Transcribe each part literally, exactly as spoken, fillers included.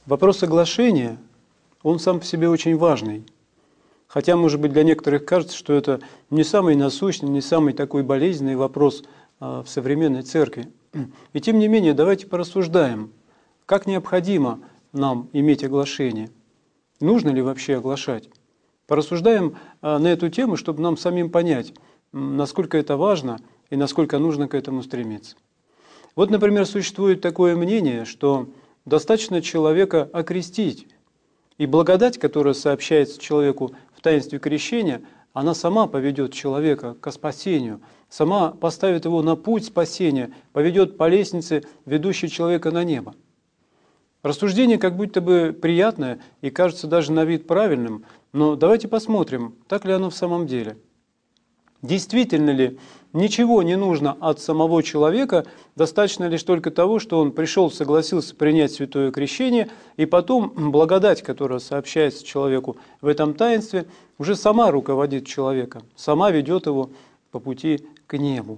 Вопрос соглашения, он сам по себе очень важный. Хотя, может быть, для некоторых кажется, что это не самый насущный, не самый такой болезненный вопрос в современной церкви. И тем не менее, давайте порассуждаем, как необходимо нам иметь оглашение. Нужно ли вообще оглашать? Порассуждаем на эту тему, чтобы нам самим понять, насколько это важно и насколько нужно к этому стремиться. Вот, например, существует такое мнение, что достаточно человека окрестить, и благодать, которая сообщается человеку в таинстве крещения, она сама поведет человека к спасению, сама поставит его на путь спасения, поведет по лестнице, ведущей человека на небо. Рассуждение как будто бы приятное и кажется даже на вид правильным, но давайте посмотрим, так ли оно в самом деле. Действительно ли ничего не нужно от самого человека, достаточно лишь только того, что он пришел, согласился принять святое крещение, и потом благодать, которая сообщается человеку в этом таинстве, уже сама руководит человека, сама ведет его по пути к небу.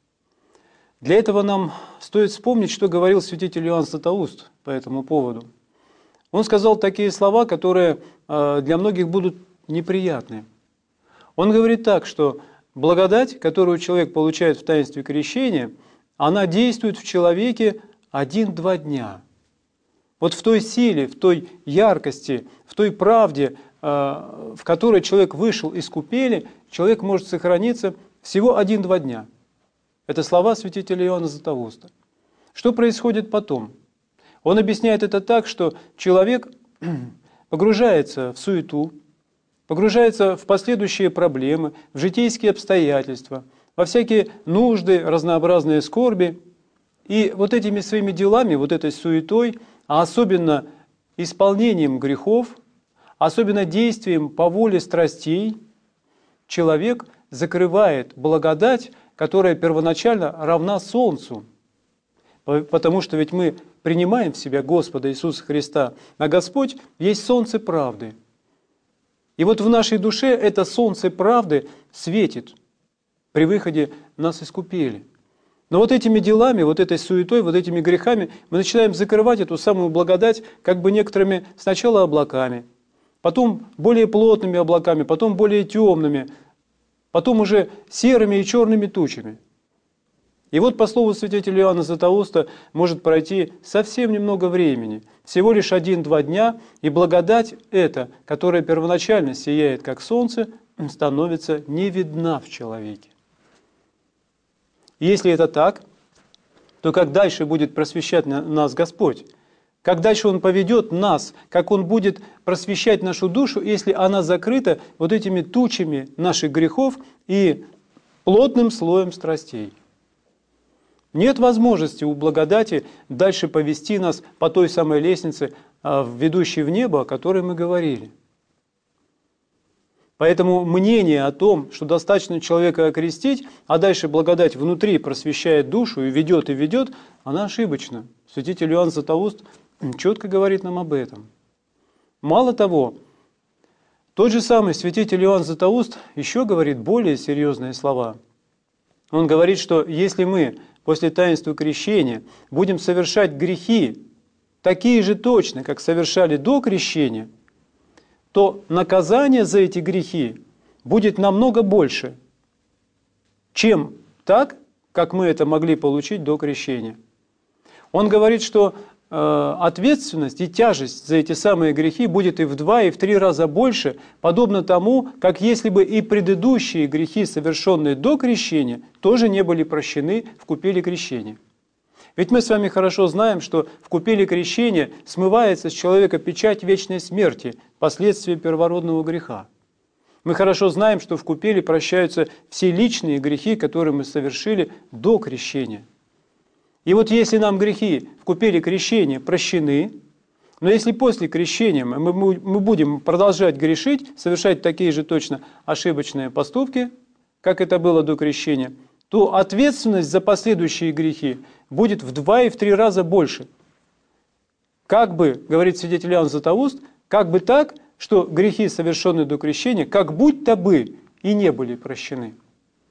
Для этого нам стоит вспомнить, что говорил святитель Иоанн Златоуст по этому поводу. Он сказал такие слова, которые для многих будут неприятны. Он говорит так, что благодать, которую человек получает в таинстве крещения, она действует в человеке один-два дня. Вот в той силе, в той яркости, в той правде, в которой человек вышел из купели, человек может сохраниться всего один-два дня. Это слова святителя Иоанна Златоуста. Что происходит потом? Он объясняет это так, что человек погружается в суету, погружается в последующие проблемы, в житейские обстоятельства, во всякие нужды, разнообразные скорби. И вот этими своими делами, вот этой суетой, а особенно исполнением грехов, особенно действием по воле страстей, человек закрывает благодать, которая первоначально равна солнцу. Потому что ведь мы принимаем в себя Господа Иисуса Христа, а Господь есть солнце правды. И вот в нашей душе это солнце правды светит при выходе нас из купели. Но вот этими делами, вот этой суетой, вот этими грехами мы начинаем закрывать эту самую благодать как бы некоторыми сначала облаками, потом более плотными облаками, потом более темными, потом уже серыми и черными тучами. И вот, по слову святителя Иоанна Златоуста, может пройти совсем немного времени, всего лишь один-два дня, и благодать эта, которая первоначально сияет как солнце, становится не видна в человеке. И если это так, то как дальше будет просвещать нас Господь? Как дальше Он поведет нас, как Он будет просвещать нашу душу, если она закрыта вот этими тучами наших грехов и плотным слоем страстей? Нет возможности у благодати дальше повести нас по той самой лестнице, ведущей в небо, о которой мы говорили. Поэтому мнение о том, что достаточно человека окрестить, а дальше благодать внутри просвещает душу и ведет, и ведет, она ошибочна. Святитель Иоанн Златоуст четко говорит нам об этом. Мало того, тот же самый святитель Иоанн Златоуст еще говорит более серьезные слова. Он говорит, что если мы после таинства крещения будем совершать грехи, такие же точно, как совершали до крещения, то наказание за эти грехи будет намного больше, чем так, как мы это могли получить до крещения. Он говорит, что э, ответственность и тяжесть за эти самые грехи будет и в два, и в три раза больше, подобно тому, как если бы и предыдущие грехи, совершенные до крещения, тоже не были прощены в купели крещения. Ведь мы с вами хорошо знаем, что в купели крещения смывается с человека печать вечной смерти, последствия первородного греха. Мы хорошо знаем, что в купели прощаются все личные грехи, которые мы совершили до крещения. И вот если нам грехи в купели крещения прощены, но если после крещения мы, мы, мы будем продолжать грешить, совершать такие же точно ошибочные поступки, как это было до крещения, то ответственность за последующие грехи будет в два и в три раза больше. Как бы, говорит святитель Иоанн Златоуст, как бы так, что грехи, совершенные до крещения, как будто бы и не были прощены.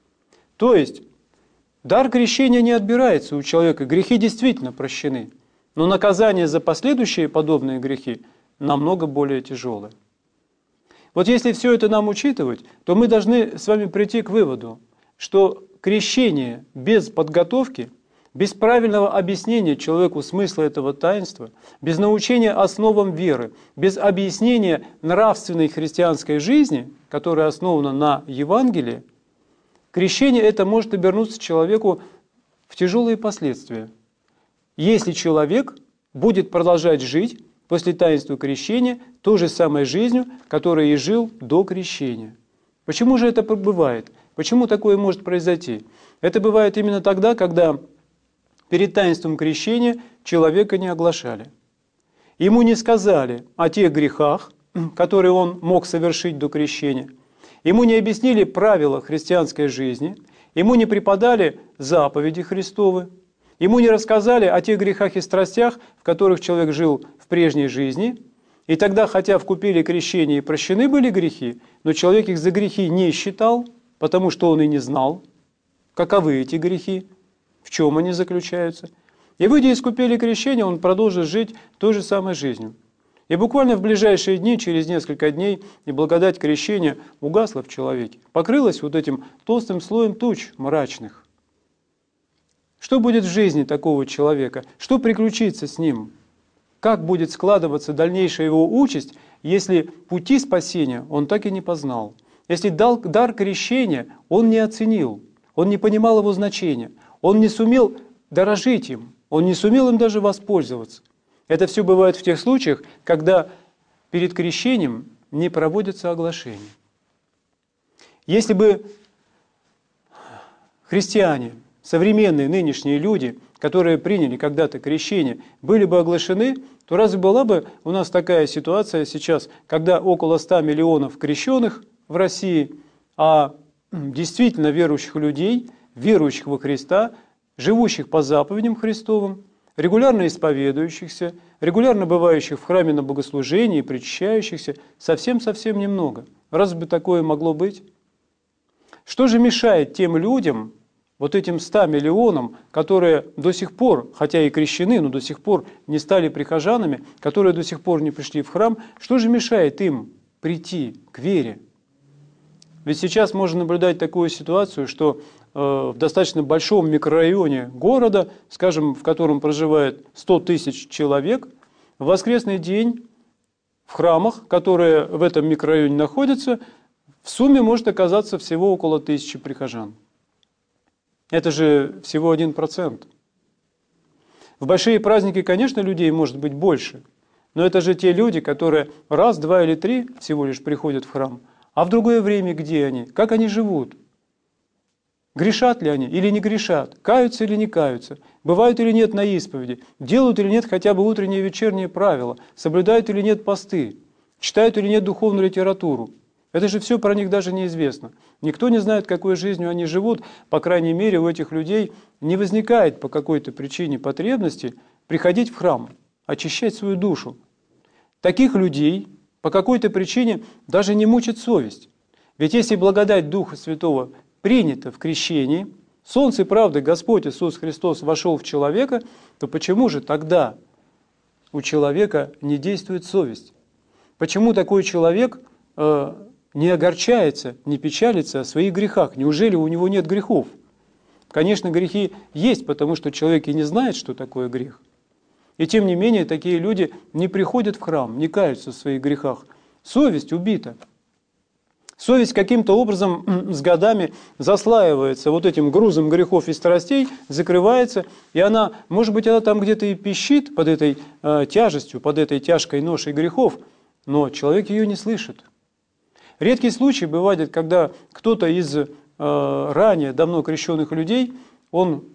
То есть, дар крещения не отбирается у человека, грехи действительно прощены. Но наказание за последующие подобные грехи намного более тяжелое. Вот если все это нам учитывать, то мы должны с вами прийти к выводу, что крещение без подготовки, без правильного объяснения человеку смысла этого таинства, без научения основам веры, без объяснения нравственной христианской жизни, которая основана на Евангелии, крещение это может обернуться человеку в тяжелые последствия. Если человек будет продолжать жить после таинства крещения той же самой жизнью, которой и жил до крещения. Почему же это бывает? Почему такое может произойти? Это бывает именно тогда, когда перед таинством крещения человека не оглашали. Ему не сказали о тех грехах, которые он мог совершить до крещения. Ему не объяснили правила христианской жизни, ему не преподали заповеди Христовы, ему не рассказали о тех грехах и страстях, в которых человек жил в прежней жизни. И тогда, хотя в купели крещения и прощены были грехи, но человек их за грехи не считал, потому что он и не знал, каковы эти грехи, в чем они заключаются. И выйдя из купели крещения, он продолжит жить той же самой жизнью. И буквально в ближайшие дни, через несколько дней, и благодать крещения угасла в человеке, покрылась вот этим толстым слоем туч мрачных. Что будет в жизни такого человека? Что приключится с ним? Как будет складываться дальнейшая его участь, если пути спасения он так и не познал? Если дар крещения он не оценил, он не понимал его значения, он не сумел дорожить им, он не сумел им даже воспользоваться. Это все бывает в тех случаях, когда перед крещением не проводится оглашение. Если бы христиане, современные нынешние люди, которые приняли когда-то крещение, были бы оглашены, то разве была бы у нас такая ситуация сейчас, когда около ста миллионов крещенных в России, а действительно верующих людей, верующих во Христа, живущих по заповедям Христовым, регулярно исповедующихся, регулярно бывающих в храме на богослужении, причащающихся, совсем-совсем немного. Разве бы такое могло быть? Что же мешает тем людям, вот этим ста миллионам, которые до сих пор, хотя и крещены, но до сих пор не стали прихожанами, которые до сих пор не пришли в храм, что же мешает им прийти к вере? Ведь сейчас можно наблюдать такую ситуацию, что э, в достаточно большом микрорайоне города, скажем, в котором проживает сто тысяч человек, в воскресный день в храмах, которые в этом микрорайоне находятся, в сумме может оказаться всего около тысячи прихожан. Это же всего один процент. В большие праздники, конечно, людей может быть больше, но это же те люди, которые раз, два или три всего лишь приходят в храм. А в другое время где они? Как они живут? Грешат ли они или не грешат? Каются или не каются? Бывают или нет на исповеди? Делают или нет хотя бы утренние и вечерние правила? Соблюдают или нет посты? Читают или нет духовную литературу? Это же все про них даже неизвестно. Никто не знает, какой жизнью они живут. По крайней мере, у этих людей не возникает по какой-то причине потребности приходить в храм, очищать свою душу. Таких людей по какой-то причине даже не мучит совесть. Ведь если благодать Духа Святого принята в крещении, солнце правды Господь Иисус Христос вошел в человека, то почему же тогда у человека не действует совесть? Почему такой человек э, не огорчается, не печалится о своих грехах? Неужели у него нет грехов? Конечно, грехи есть, потому что человек и не знает, что такое грех. И тем не менее, такие люди не приходят в храм, не каются в своих грехах. Совесть убита. Совесть каким-то образом с годами заслаивается вот этим грузом грехов и страстей, закрывается, и она, может быть, она там где-то и пищит под этой э, тяжестью, под этой тяжкой ношей грехов, но человек ее не слышит. Редкий случай бывает, когда кто-то из э, ранее давно крещенных людей, он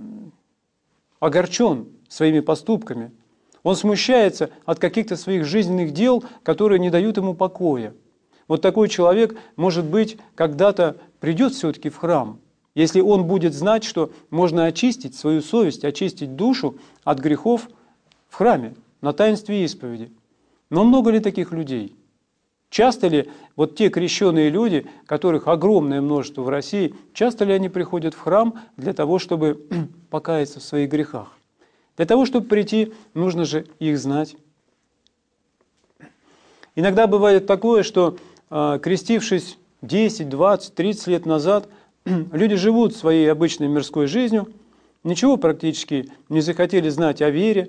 огорчен своими поступками. Он смущается от каких-то своих жизненных дел, которые не дают ему покоя. Вот такой человек, может быть, когда-то придет все-таки в храм, если он будет знать, что можно очистить свою совесть, очистить душу от грехов в храме, на таинстве исповеди. Но много ли таких людей? Часто ли вот те крещенные люди, которых огромное множество в России, часто ли они приходят в храм для того, чтобы покаяться в своих грехах? Для того, чтобы прийти, нужно же их знать. Иногда бывает такое, что, крестившись десять, двадцать, тридцать лет назад, люди живут своей обычной мирской жизнью, ничего практически не захотели знать о вере,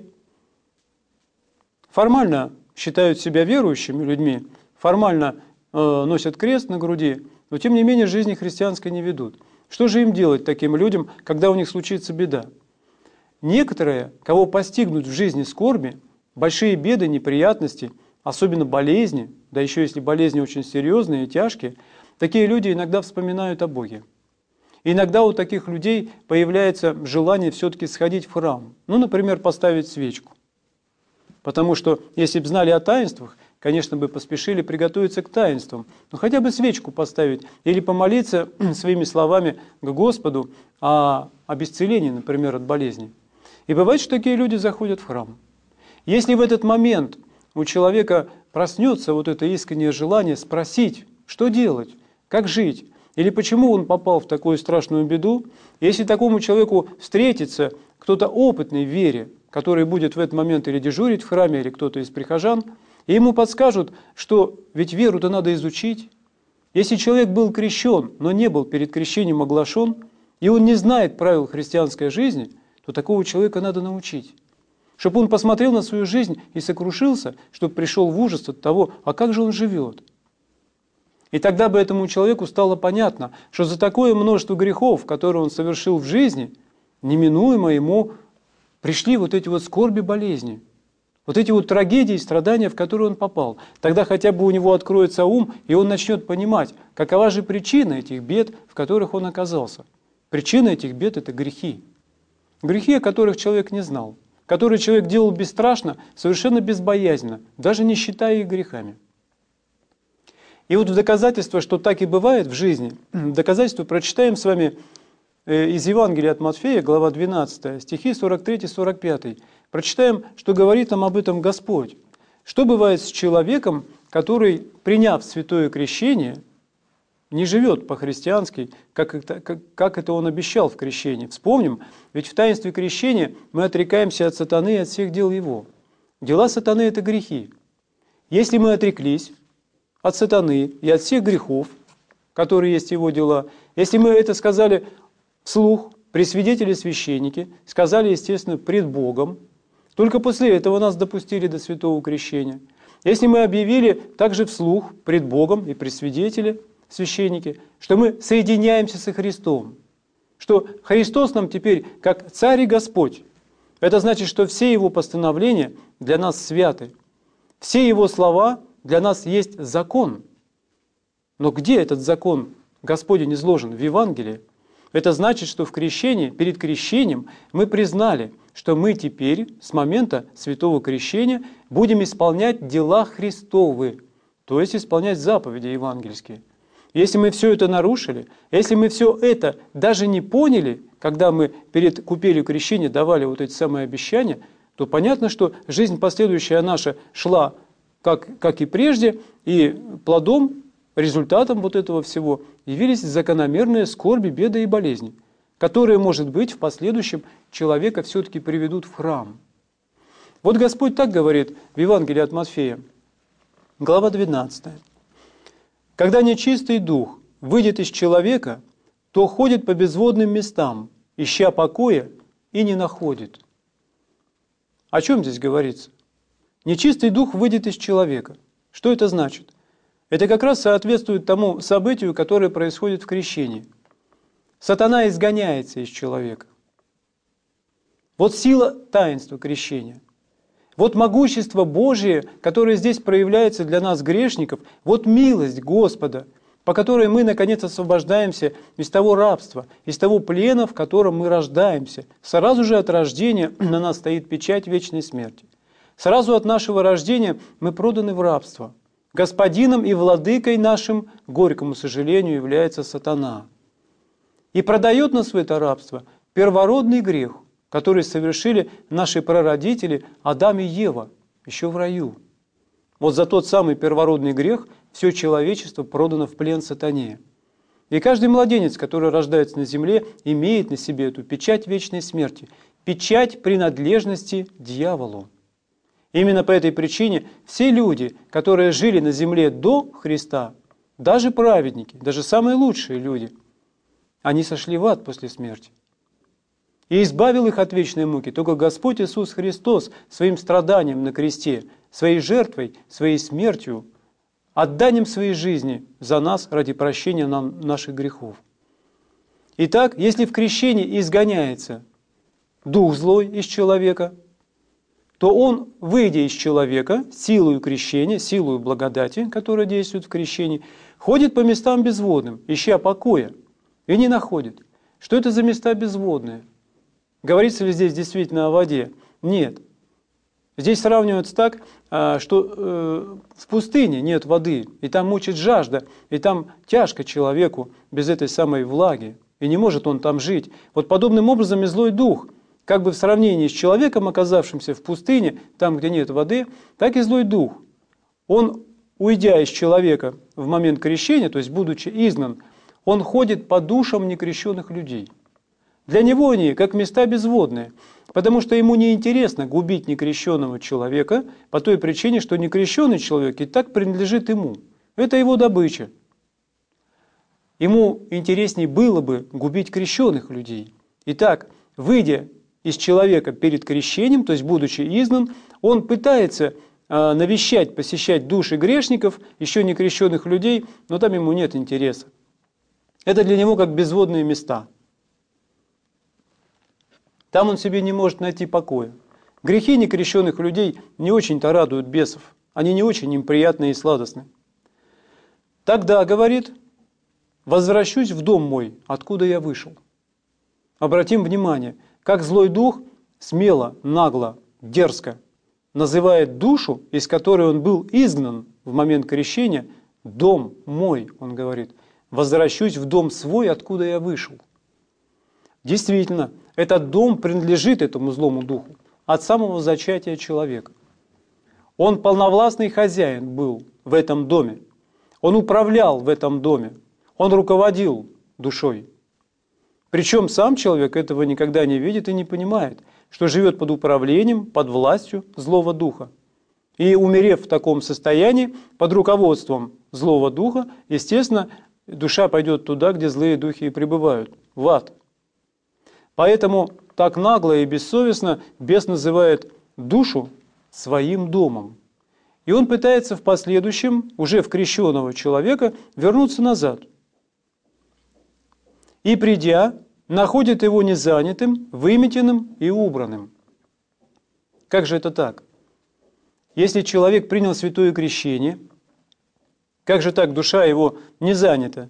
формально считают себя верующими людьми, формально э, носят крест на груди, но тем не менее жизни христианской не ведут. Что же им делать таким людям, когда у них случится беда? Некоторые, кого постигнут в жизни скорби, большие беды, неприятности, особенно болезни, да еще если болезни очень серьезные и тяжкие, такие люди иногда вспоминают о Боге. Иногда у таких людей появляется желание все-таки сходить в храм. Ну, например, поставить свечку. Потому что, если бы знали о таинствах, конечно, бы поспешили приготовиться к таинствам. Но хотя бы свечку поставить или помолиться своими словами к Господу о, об исцелении, например, от болезни. И бывает, что такие люди заходят в храм. Если в этот момент у человека проснется вот это искреннее желание спросить, что делать, как жить, или почему он попал в такую страшную беду, если такому человеку встретится кто-то опытный в вере, который будет в этот момент или дежурить в храме, или кто-то из прихожан, и ему подскажут, что ведь веру-то надо изучить. Если человек был крещен, но не был перед крещением оглашен, и он не знает правил христианской жизни, то такого человека надо научить. Чтобы он посмотрел на свою жизнь и сокрушился, чтобы пришел в ужас от того, а как же он живет. И тогда бы этому человеку стало понятно, что за такое множество грехов, которые он совершил в жизни, неминуемо ему пришли вот эти вот скорби, болезни, вот эти вот трагедии и страдания, в которые он попал. Тогда хотя бы у него откроется ум, и он начнет понимать, какова же причина этих бед, в которых он оказался. Причина этих бед – это грехи. Грехи, о которых человек не знал, которые человек делал бесстрашно, совершенно безбоязненно, даже не считая их грехами. И вот в доказательство, что так и бывает в жизни, в доказательство прочитаем с вами из Евангелия от Матфея, глава двенадцатая, стихи сорок три сорок пять. Прочитаем, что говорит нам об этом Господь. Что бывает с человеком, который, приняв святое крещение, не живет по-христиански, как это, как, как это он обещал в крещении. Вспомним, ведь в таинстве крещения мы отрекаемся от сатаны и от всех дел его. Дела сатаны – это грехи. Если мы отреклись от сатаны и от всех грехов, которые есть его дела, если мы это сказали вслух, при свидетеле священники, сказали, естественно, пред Богом, только после этого нас допустили до святого крещения. Если мы объявили также вслух, пред Богом и при свидетеле священники, что мы соединяемся со Христом, что Христос нам теперь как Царь и Господь, это значит, что все Его постановления для нас святы, все Его слова для нас есть закон. Но где этот закон Господень изложен? В Евангелии. Это значит, что в крещении, перед крещением мы признали, что мы теперь с момента святого крещения будем исполнять дела Христовы, то есть исполнять заповеди евангельские. Если мы все это нарушили, если мы все это даже не поняли, когда мы перед купелью крещения давали вот эти самые обещания, то понятно, что жизнь последующая наша шла как, как и прежде, и плодом, результатом вот этого всего явились закономерные скорби, беды и болезни, которые, может быть, в последующем человека все-таки приведут в храм. Вот Господь так говорит в Евангелии от Матфея, глава двенадцатая. «Когда нечистый дух выйдет из человека, то ходит по безводным местам, ища покоя, и не находит». О чем здесь говорится? Нечистый дух выйдет из человека. Что это значит? Это как раз соответствует тому событию, которое происходит в крещении. Сатана изгоняется из человека. Вот сила таинства крещения. Вот могущество Божие, которое здесь проявляется для нас, грешников, вот милость Господа, по которой мы, наконец, освобождаемся из того рабства, из того плена, в котором мы рождаемся. Сразу же от рождения на нас стоит печать вечной смерти. Сразу от нашего рождения мы проданы в рабство. Господином и владыкой нашим, к горькому сожалению, является сатана. И продает нас в это рабство первородный грех, который совершили наши прародители Адам и Ева еще в раю. Вот за тот самый первородный грех все человечество продано в плен сатане. И каждый младенец, который рождается на земле, имеет на себе эту печать вечной смерти. печать принадлежности дьяволу. Именно по этой причине все люди, которые жили на земле до Христа, даже праведники, даже самые лучшие люди, они сошли в ад после смерти. И избавил их от вечной муки только Господь Иисус Христос своим страданием на кресте, своей жертвой, своей смертью, отданием своей жизни за нас ради прощения нам наших грехов. Итак, если в крещении изгоняется дух злой из человека, то он, выйдя из человека, силою крещения, силою благодати, которая действует в крещении, ходит по местам безводным, ища покоя, и не находит. Что это за места безводные? Говорится ли здесь действительно о воде? Нет. Здесь сравнивается так, что в пустыне нет воды, и там мучит жажда, и там тяжко человеку без этой самой влаги, и не может он там жить. Вот подобным образом и злой дух, как бы в сравнении с человеком, оказавшимся в пустыне, там, где нет воды, так и злой дух. Он, уйдя из человека в момент крещения, то есть будучи изгнан, он ходит по душам некрещенных людей. Для него они как места безводные, потому что ему неинтересно губить некрещенного человека по той причине, что некрещенный человек и так принадлежит ему. Это его добыча. Ему интереснее было бы губить крещенных людей. Итак, выйдя из человека перед крещением, то есть будучи изгнан, он пытается навещать, посещать души грешников, еще не крещенных людей, но там ему нет интереса. Это для него как безводные места. Там он себе не может найти покоя. Грехи некрещенных людей не очень-то радуют бесов. Они не очень им приятны и сладостны. Тогда, говорит, возвращусь в дом мой, откуда я вышел. Обратим внимание, как злой дух смело, нагло, дерзко называет душу, из которой он был изгнан в момент крещения, дом мой, он говорит, возвращусь в дом свой, откуда я вышел. Действительно, этот дом принадлежит этому злому духу от самого зачатия человека. Он полновластный хозяин был в этом доме. Он управлял в этом доме. Он руководил душой. Причем сам человек этого никогда не видит и не понимает, что живет под управлением, под властью злого духа. И умерев в таком состоянии, под руководством злого духа, естественно, душа пойдет туда, где злые духи и пребывают, в ад. Поэтому так нагло и бессовестно бес называет душу своим домом. И он пытается в последующем, уже в крещенного человека, вернуться назад. И придя, находит его незанятым, выметенным и убранным. Как же это так? Если человек принял святое крещение, как же так душа его не занята?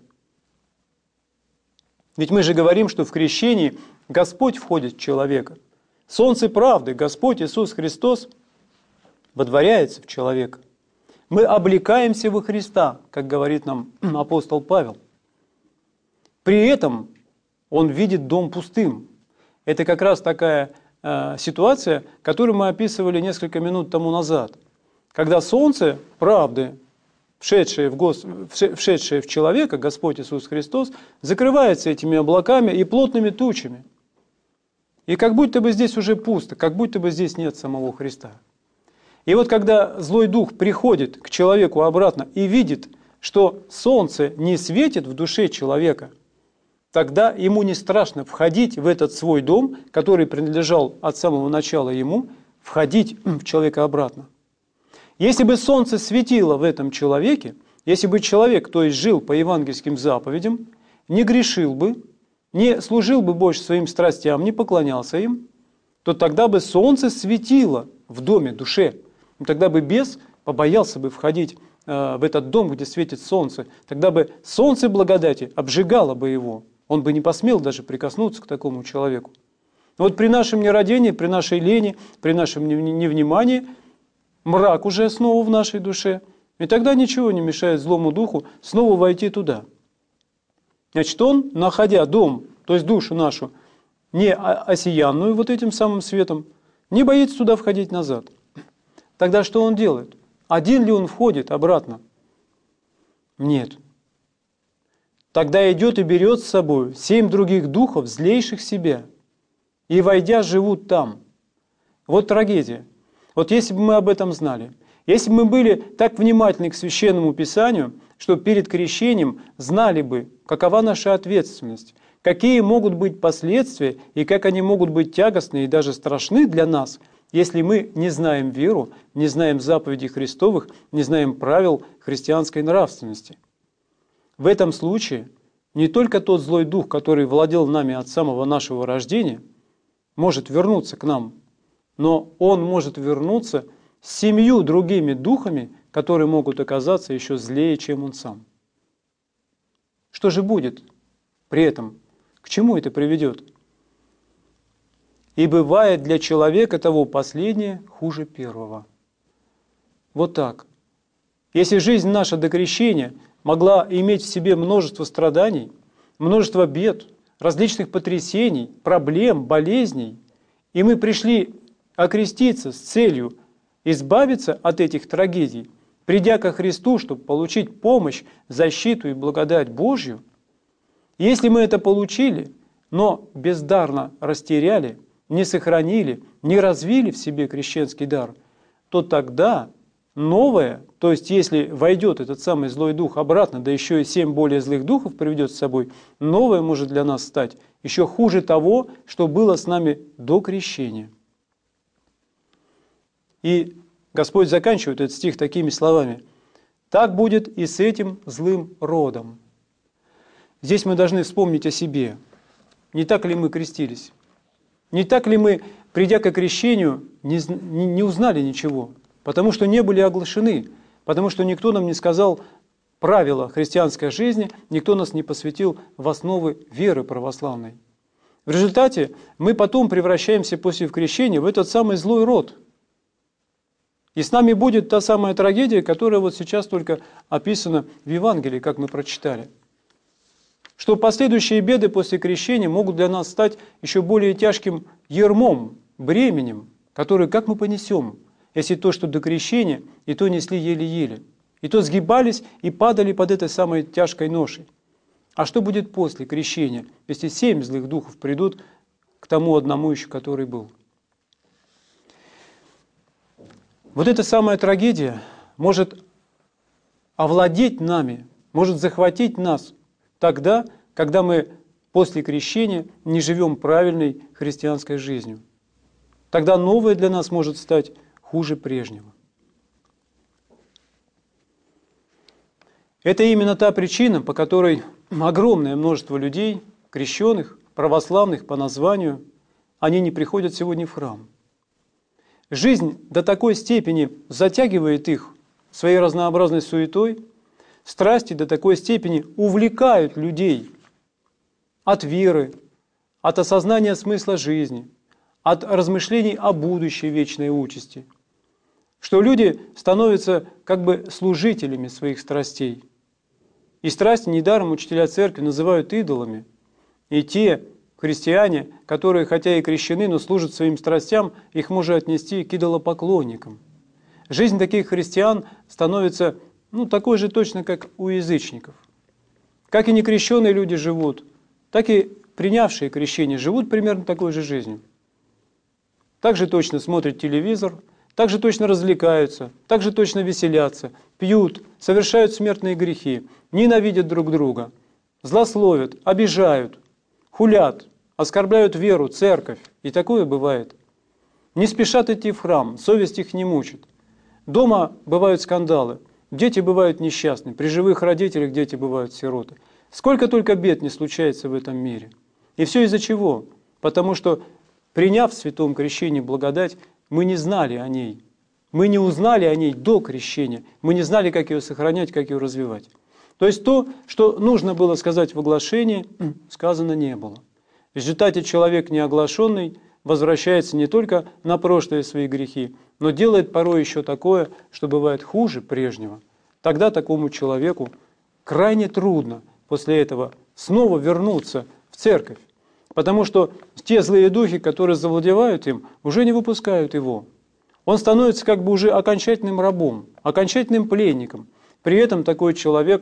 Ведь мы же говорим, что в крещении Господь входит в человека. Солнце правды, Господь Иисус Христос, водворяется в человека. Мы облекаемся во Христа, как говорит нам апостол Павел. При этом он видит дом пустым. Это как раз такая э, ситуация, которую мы описывали несколько минут тому назад. Когда солнце правды, вшедшее в, гос... вшедшее в человека, Господь Иисус Христос, закрывается этими облаками и плотными тучами. И как будто бы здесь уже пусто, как будто бы здесь нет самого Христа. И вот когда злой дух приходит к человеку обратно и видит, что солнце не светит в душе человека, тогда ему не страшно входить в этот свой дом, который принадлежал от самого начала ему, входить в человека обратно. Если бы солнце светило в этом человеке, если бы человек, то есть жил по евангельским заповедям, не грешил бы, не служил бы больше своим страстям, не поклонялся им, то тогда бы солнце светило в доме, душе. И тогда бы бес побоялся бы входить э, в этот дом, где светит солнце. Тогда бы солнце благодати обжигало бы его. Он бы не посмел даже прикоснуться к такому человеку. Но вот при нашем нерадении, при нашей лени, при нашем невнимании мрак уже снова в нашей душе. И тогда ничего не мешает злому духу снова войти туда. Значит, он, находя дом, то есть душу нашу, не осиянную вот этим самым светом, не боится туда входить назад. Тогда что он делает? Один ли он входит обратно? Нет. Тогда идет и берет с собой семь других духов, злейших себя, и, войдя, живут там. Вот трагедия. Вот если бы мы об этом знали, если бы мы были так внимательны к Священному Писанию, что перед крещением знали бы, какова наша ответственность, какие могут быть последствия и как они могут быть тягостны и даже страшны для нас, если мы не знаем веру, не знаем заповедей Христовых, не знаем правил христианской нравственности. В этом случае не только тот злой дух, который владел нами от самого нашего рождения, может вернуться к нам, но он может вернуться с семью другими духами, которые могут оказаться еще злее, чем он сам. Что же будет при этом? К чему это приведет? И бывает для человека того последнее хуже первого. Вот так. Если жизнь наша до крещения могла иметь в себе множество страданий, множество бед, различных потрясений, проблем, болезней, и мы пришли окреститься с целью избавиться от этих трагедий, придя ко Христу, чтобы получить помощь, защиту и благодать Божью, если мы это получили, но бездарно растеряли, не сохранили, не развили в себе крещенский дар, то тогда новое, то есть если войдет этот самый злой дух обратно, да еще и семь более злых духов приведет с собой, новое может для нас стать еще хуже того, что было с нами до крещения. И Господь заканчивает этот стих такими словами: «Так будет и с этим злым родом». Здесь мы должны вспомнить о себе. Не так ли мы крестились? Не так ли мы, придя к крещению, не, не узнали ничего? Потому что не были оглашены, потому что никто нам не сказал правила христианской жизни, никто нас не посвятил в основы веры православной. В результате мы потом превращаемся после крещения в этот самый злой род. И с нами будет та самая трагедия, которая вот сейчас только описана в Евангелии, как мы прочитали. Что последующие беды после крещения могут для нас стать еще более тяжким ярмом, бременем, которое как мы понесем, если то, что до крещения, и то несли еле-еле, и то сгибались и падали под этой самой тяжкой ношей. А что будет после крещения, если семь злых духов придут к тому одному еще, который был? Вот эта самая трагедия может овладеть нами, может захватить нас тогда, когда мы после крещения не живем правильной христианской жизнью. Тогда новое для нас может стать хуже прежнего. Это именно та причина, по которой огромное множество людей, крещенных, православных по названию, они не приходят сегодня в храм. Жизнь до такой степени затягивает их своей разнообразной суетой, страсти до такой степени увлекают людей от веры, от осознания смысла жизни, от размышлений о будущей вечной участи, что люди становятся как бы служителями своих страстей. И страсти недаром учителя церкви называют идолами. И те христиане, которые хотя и крещены, но служат своим страстям, их можно отнести к идолопоклонникам. Жизнь таких христиан становится ну, такой же точно, как у язычников. Как и некрещенные люди живут, так и принявшие крещение живут примерно такой же жизнью. Так же точно смотрят телевизор, так же точно развлекаются, так же точно веселятся, пьют, совершают смертные грехи, ненавидят друг друга, злословят, обижают, хулят, оскорбляют веру, церковь. И такое бывает. Не спешат идти в храм, совесть их не мучит. Дома бывают скандалы, дети бывают несчастны, при живых родителях дети бывают сироты. Сколько только бед не случается в этом мире. И все из-за чего? Потому что, приняв в святом крещении благодать, мы не знали о ней. Мы не узнали о ней до крещения. Мы не знали, как ее сохранять, как ее развивать. То есть то, что нужно было сказать в оглашении, сказано не было. В результате человек неоглашенный возвращается не только на прошлые свои грехи, но делает порой еще такое, что бывает хуже прежнего. Тогда такому человеку крайне трудно после этого снова вернуться в церковь, потому что те злые духи, которые завладевают им, уже не выпускают его. Он становится как бы уже окончательным рабом, окончательным пленником. При этом такой человек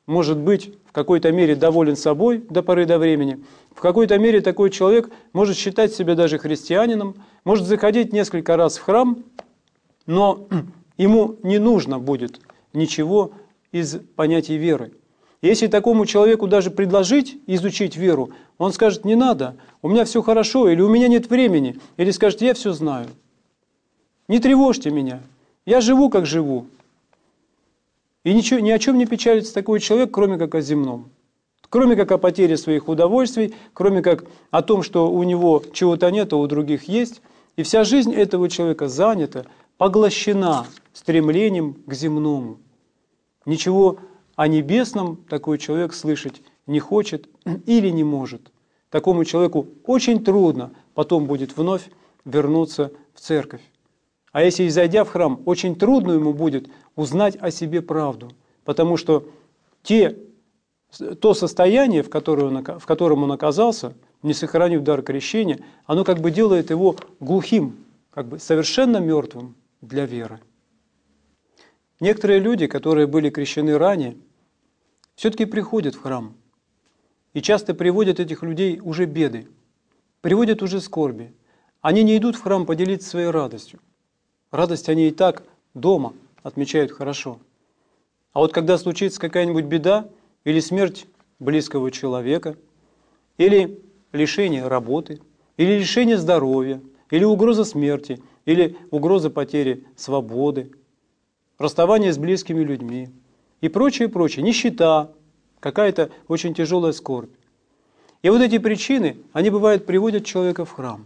может быть в какой-то мере доволен собой до поры до времени, в какой-то мере такой человек может считать себя даже христианином, может заходить несколько раз в храм, но ему не нужно будет ничего из понятий веры. Если такому человеку даже предложить изучить веру, он скажет: не надо, у меня все хорошо, или у меня нет времени, или скажет: я все знаю. Не тревожьте меня, я живу, как живу. И ничего, ни о чем не печалится такой человек, кроме как о земном. Кроме как о потере своих удовольствий, кроме как о том, что у него чего-то нет, а у других есть. И вся жизнь этого человека занята, поглощена стремлением к земному. Ничего о небесном такой человек слышать не хочет или не может. Такому человеку очень трудно потом будет вновь вернуться в церковь. А если и зайдя в храм, очень трудно ему будет узнать о себе правду, потому что те, то состояние, в котором, он, в котором он оказался, не сохранив дар крещения, оно как бы делает его глухим, как бы совершенно мертвым для веры. Некоторые люди, которые были крещены ранее, все-таки приходят в храм. И часто приводят этих людей уже беды, приводят уже скорби. Они не идут в храм поделиться своей радостью. Радость они и так дома отмечают хорошо. А вот когда случится какая-нибудь беда, или смерть близкого человека, или лишение работы, или лишение здоровья, или угроза смерти, или угроза потери свободы, расставание с близкими людьми и прочее, прочее, нищета, какая-то очень тяжелая скорбь. И вот эти причины, они бывают приводят человека в храм.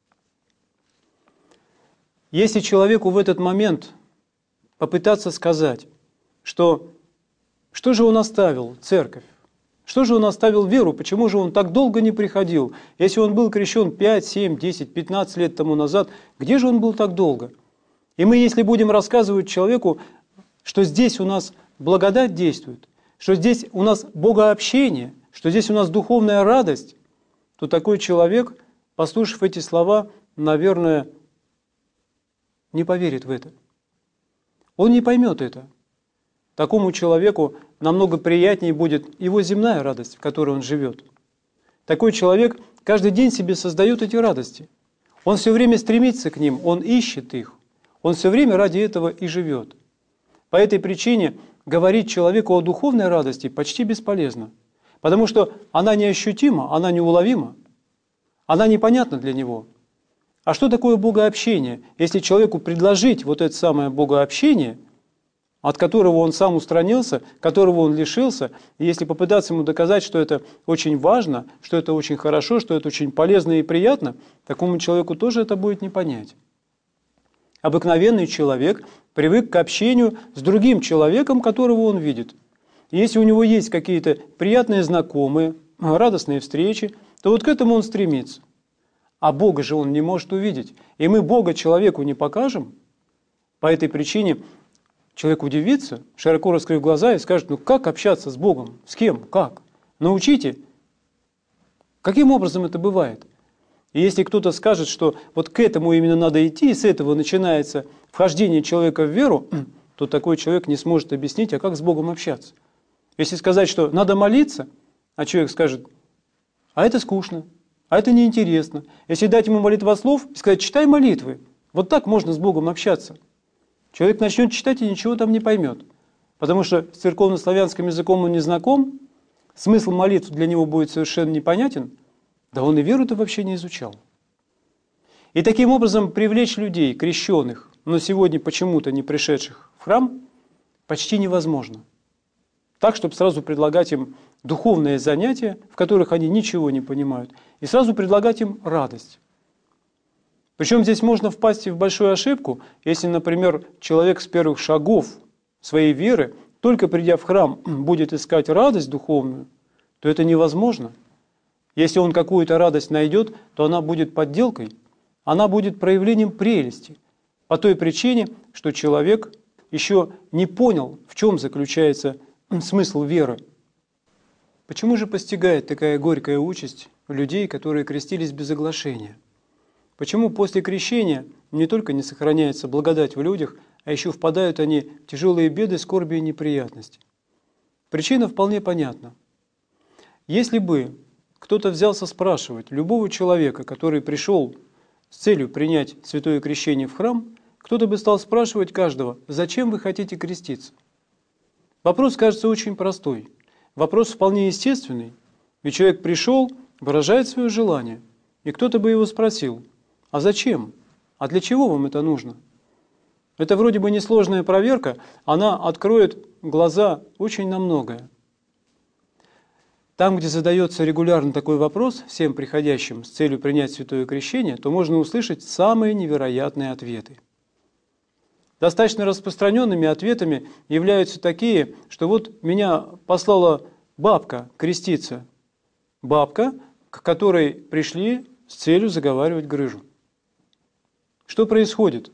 Если человеку в этот момент попытаться сказать, что что же он оставил церковь, что же он оставил веру, почему же он так долго не приходил, если он был крещен пять, семь, десять, пятнадцать лет тому назад, где же он был так долго? И мы, если будем рассказывать человеку, что здесь у нас благодать действует, что здесь у нас богообщение, что здесь у нас духовная радость, то такой человек, послушав эти слова, наверное, не поверит в это. Он не поймет это. Такому человеку намного приятнее будет его земная радость, в которой он живет. Такой человек каждый день себе создает эти радости. Он все время стремится к ним, он ищет их. Он все время ради этого и живет. По этой причине говорить человеку о духовной радости почти бесполезно, потому что она неощутима, она неуловима, она непонятна для него. А что такое богообщение? Если человеку предложить вот это самое богообщение, от которого он сам устранился, которого он лишился, и если попытаться ему доказать, что это очень важно, что это очень хорошо, что это очень полезно и приятно, такому человеку тоже это будет не понять. Обыкновенный человек привык к общению с другим человеком, которого он видит. И если у него есть какие-то приятные знакомые, радостные встречи, то вот к этому он стремится. А Бога же он не может увидеть. И мы Бога человеку не покажем. По этой причине человек удивится, широко раскрыв глаза, и скажет: ну как общаться с Богом? С кем? Как? Научите. Каким образом это бывает? И если кто-то скажет, что вот к этому именно надо идти, и с этого начинается вхождение человека в веру, то такой человек не сможет объяснить, а как с Богом общаться. Если сказать, что надо молиться, а человек скажет: а это скучно, а это неинтересно. Если дать ему молитвослов и сказать: читай молитвы, вот так можно с Богом общаться. Человек начнет читать и ничего там не поймет. Потому что с церковно-славянским языком он не знаком, смысл молитв для него будет совершенно непонятен, да он и веру-то вообще не изучал. И таким образом привлечь людей, крещенных, но сегодня почему-то не пришедших в храм, почти невозможно. Так, чтобы сразу предлагать им духовные занятия, в которых они ничего не понимают, и сразу предлагать им радость. Причем здесь можно впасть в большую ошибку, если, например, человек с первых шагов своей веры, только придя в храм, будет искать радость духовную, то это невозможно. Если он какую-то радость найдет, то она будет подделкой, она будет проявлением прелести, по той причине, что человек еще не понял, в чем заключается смысл веры. Почему же постигает такая горькая участь людей, которые крестились без оглашения? Почему после крещения не только не сохраняется благодать в людях, а еще впадают они в тяжелые беды, скорби и неприятности? Причина вполне понятна. Если бы кто-то взялся спрашивать любого человека, который пришел с целью принять святое крещение в храм, кто-то бы стал спрашивать каждого: зачем вы хотите креститься? Вопрос кажется очень простой. Вопрос вполне естественный. Ведь человек пришел, выражает свое желание, и кто-то бы его спросил: а зачем? А для чего вам это нужно? Это вроде бы несложная проверка, она откроет глаза очень на многое. Там, где задается регулярно такой вопрос всем приходящим с целью принять святое крещение, то можно услышать самые невероятные ответы. Достаточно распространенными ответами являются такие, что вот меня послала бабка креститься. Бабка, к которой пришли с целью заговаривать грыжу. Что происходит?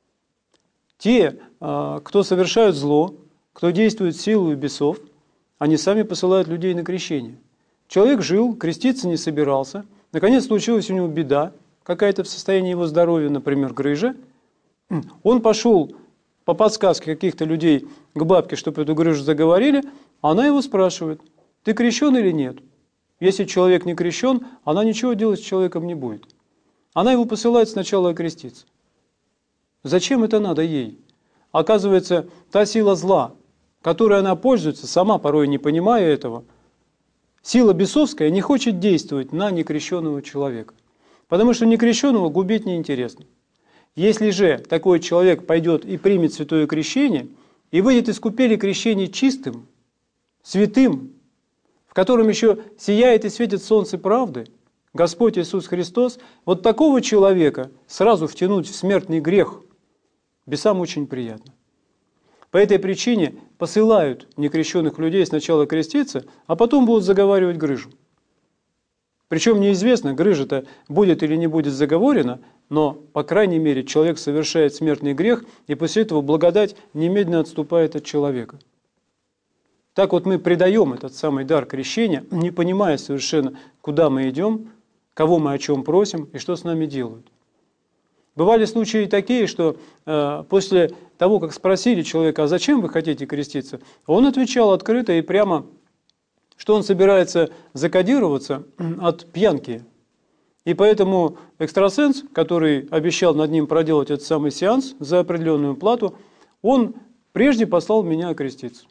Те, кто совершают зло, кто действует силой бесов, они сами посылают людей на крещение. Человек жил, креститься не собирался. Наконец случилась у него беда, какая-то в состоянии его здоровья, например, грыжа. Он пошел по подсказке каких-то людей к бабке, чтобы эту грыжу заговорили, а она его спрашивает: ты крещен или нет? Если человек не крещен, она ничего делать с человеком не будет. Она его посылает сначала окреститься. Зачем это надо ей? Оказывается, та сила зла, которой она пользуется, сама порой не понимая этого, сила бесовская не хочет действовать на некрещенного человека. Потому что некрещенного губить неинтересно. Если же такой человек пойдет и примет святое крещение, и выйдет из купели крещения чистым, святым, в котором еще сияет и светит солнце правды, Господь Иисус Христос, вот такого человека сразу втянуть в смертный грех бесам очень приятно. По этой причине посылают некрещенных людей сначала креститься, а потом будут заговаривать грыжу. Причем неизвестно, грыжа-то будет или не будет заговорена, но, по крайней мере, человек совершает смертный грех, и после этого благодать немедленно отступает от человека. Так вот мы предаем этот самый дар крещения, не понимая совершенно, куда мы идем, кого мы о чем просим и что с нами делают. Бывали случаи такие, что э, после того, как спросили человека: а зачем вы хотите креститься, он отвечал открыто и прямо, что он собирается закодироваться от пьянки. И поэтому экстрасенс, который обещал над ним проделать этот самый сеанс за определенную плату, он прежде послал меня окреститься.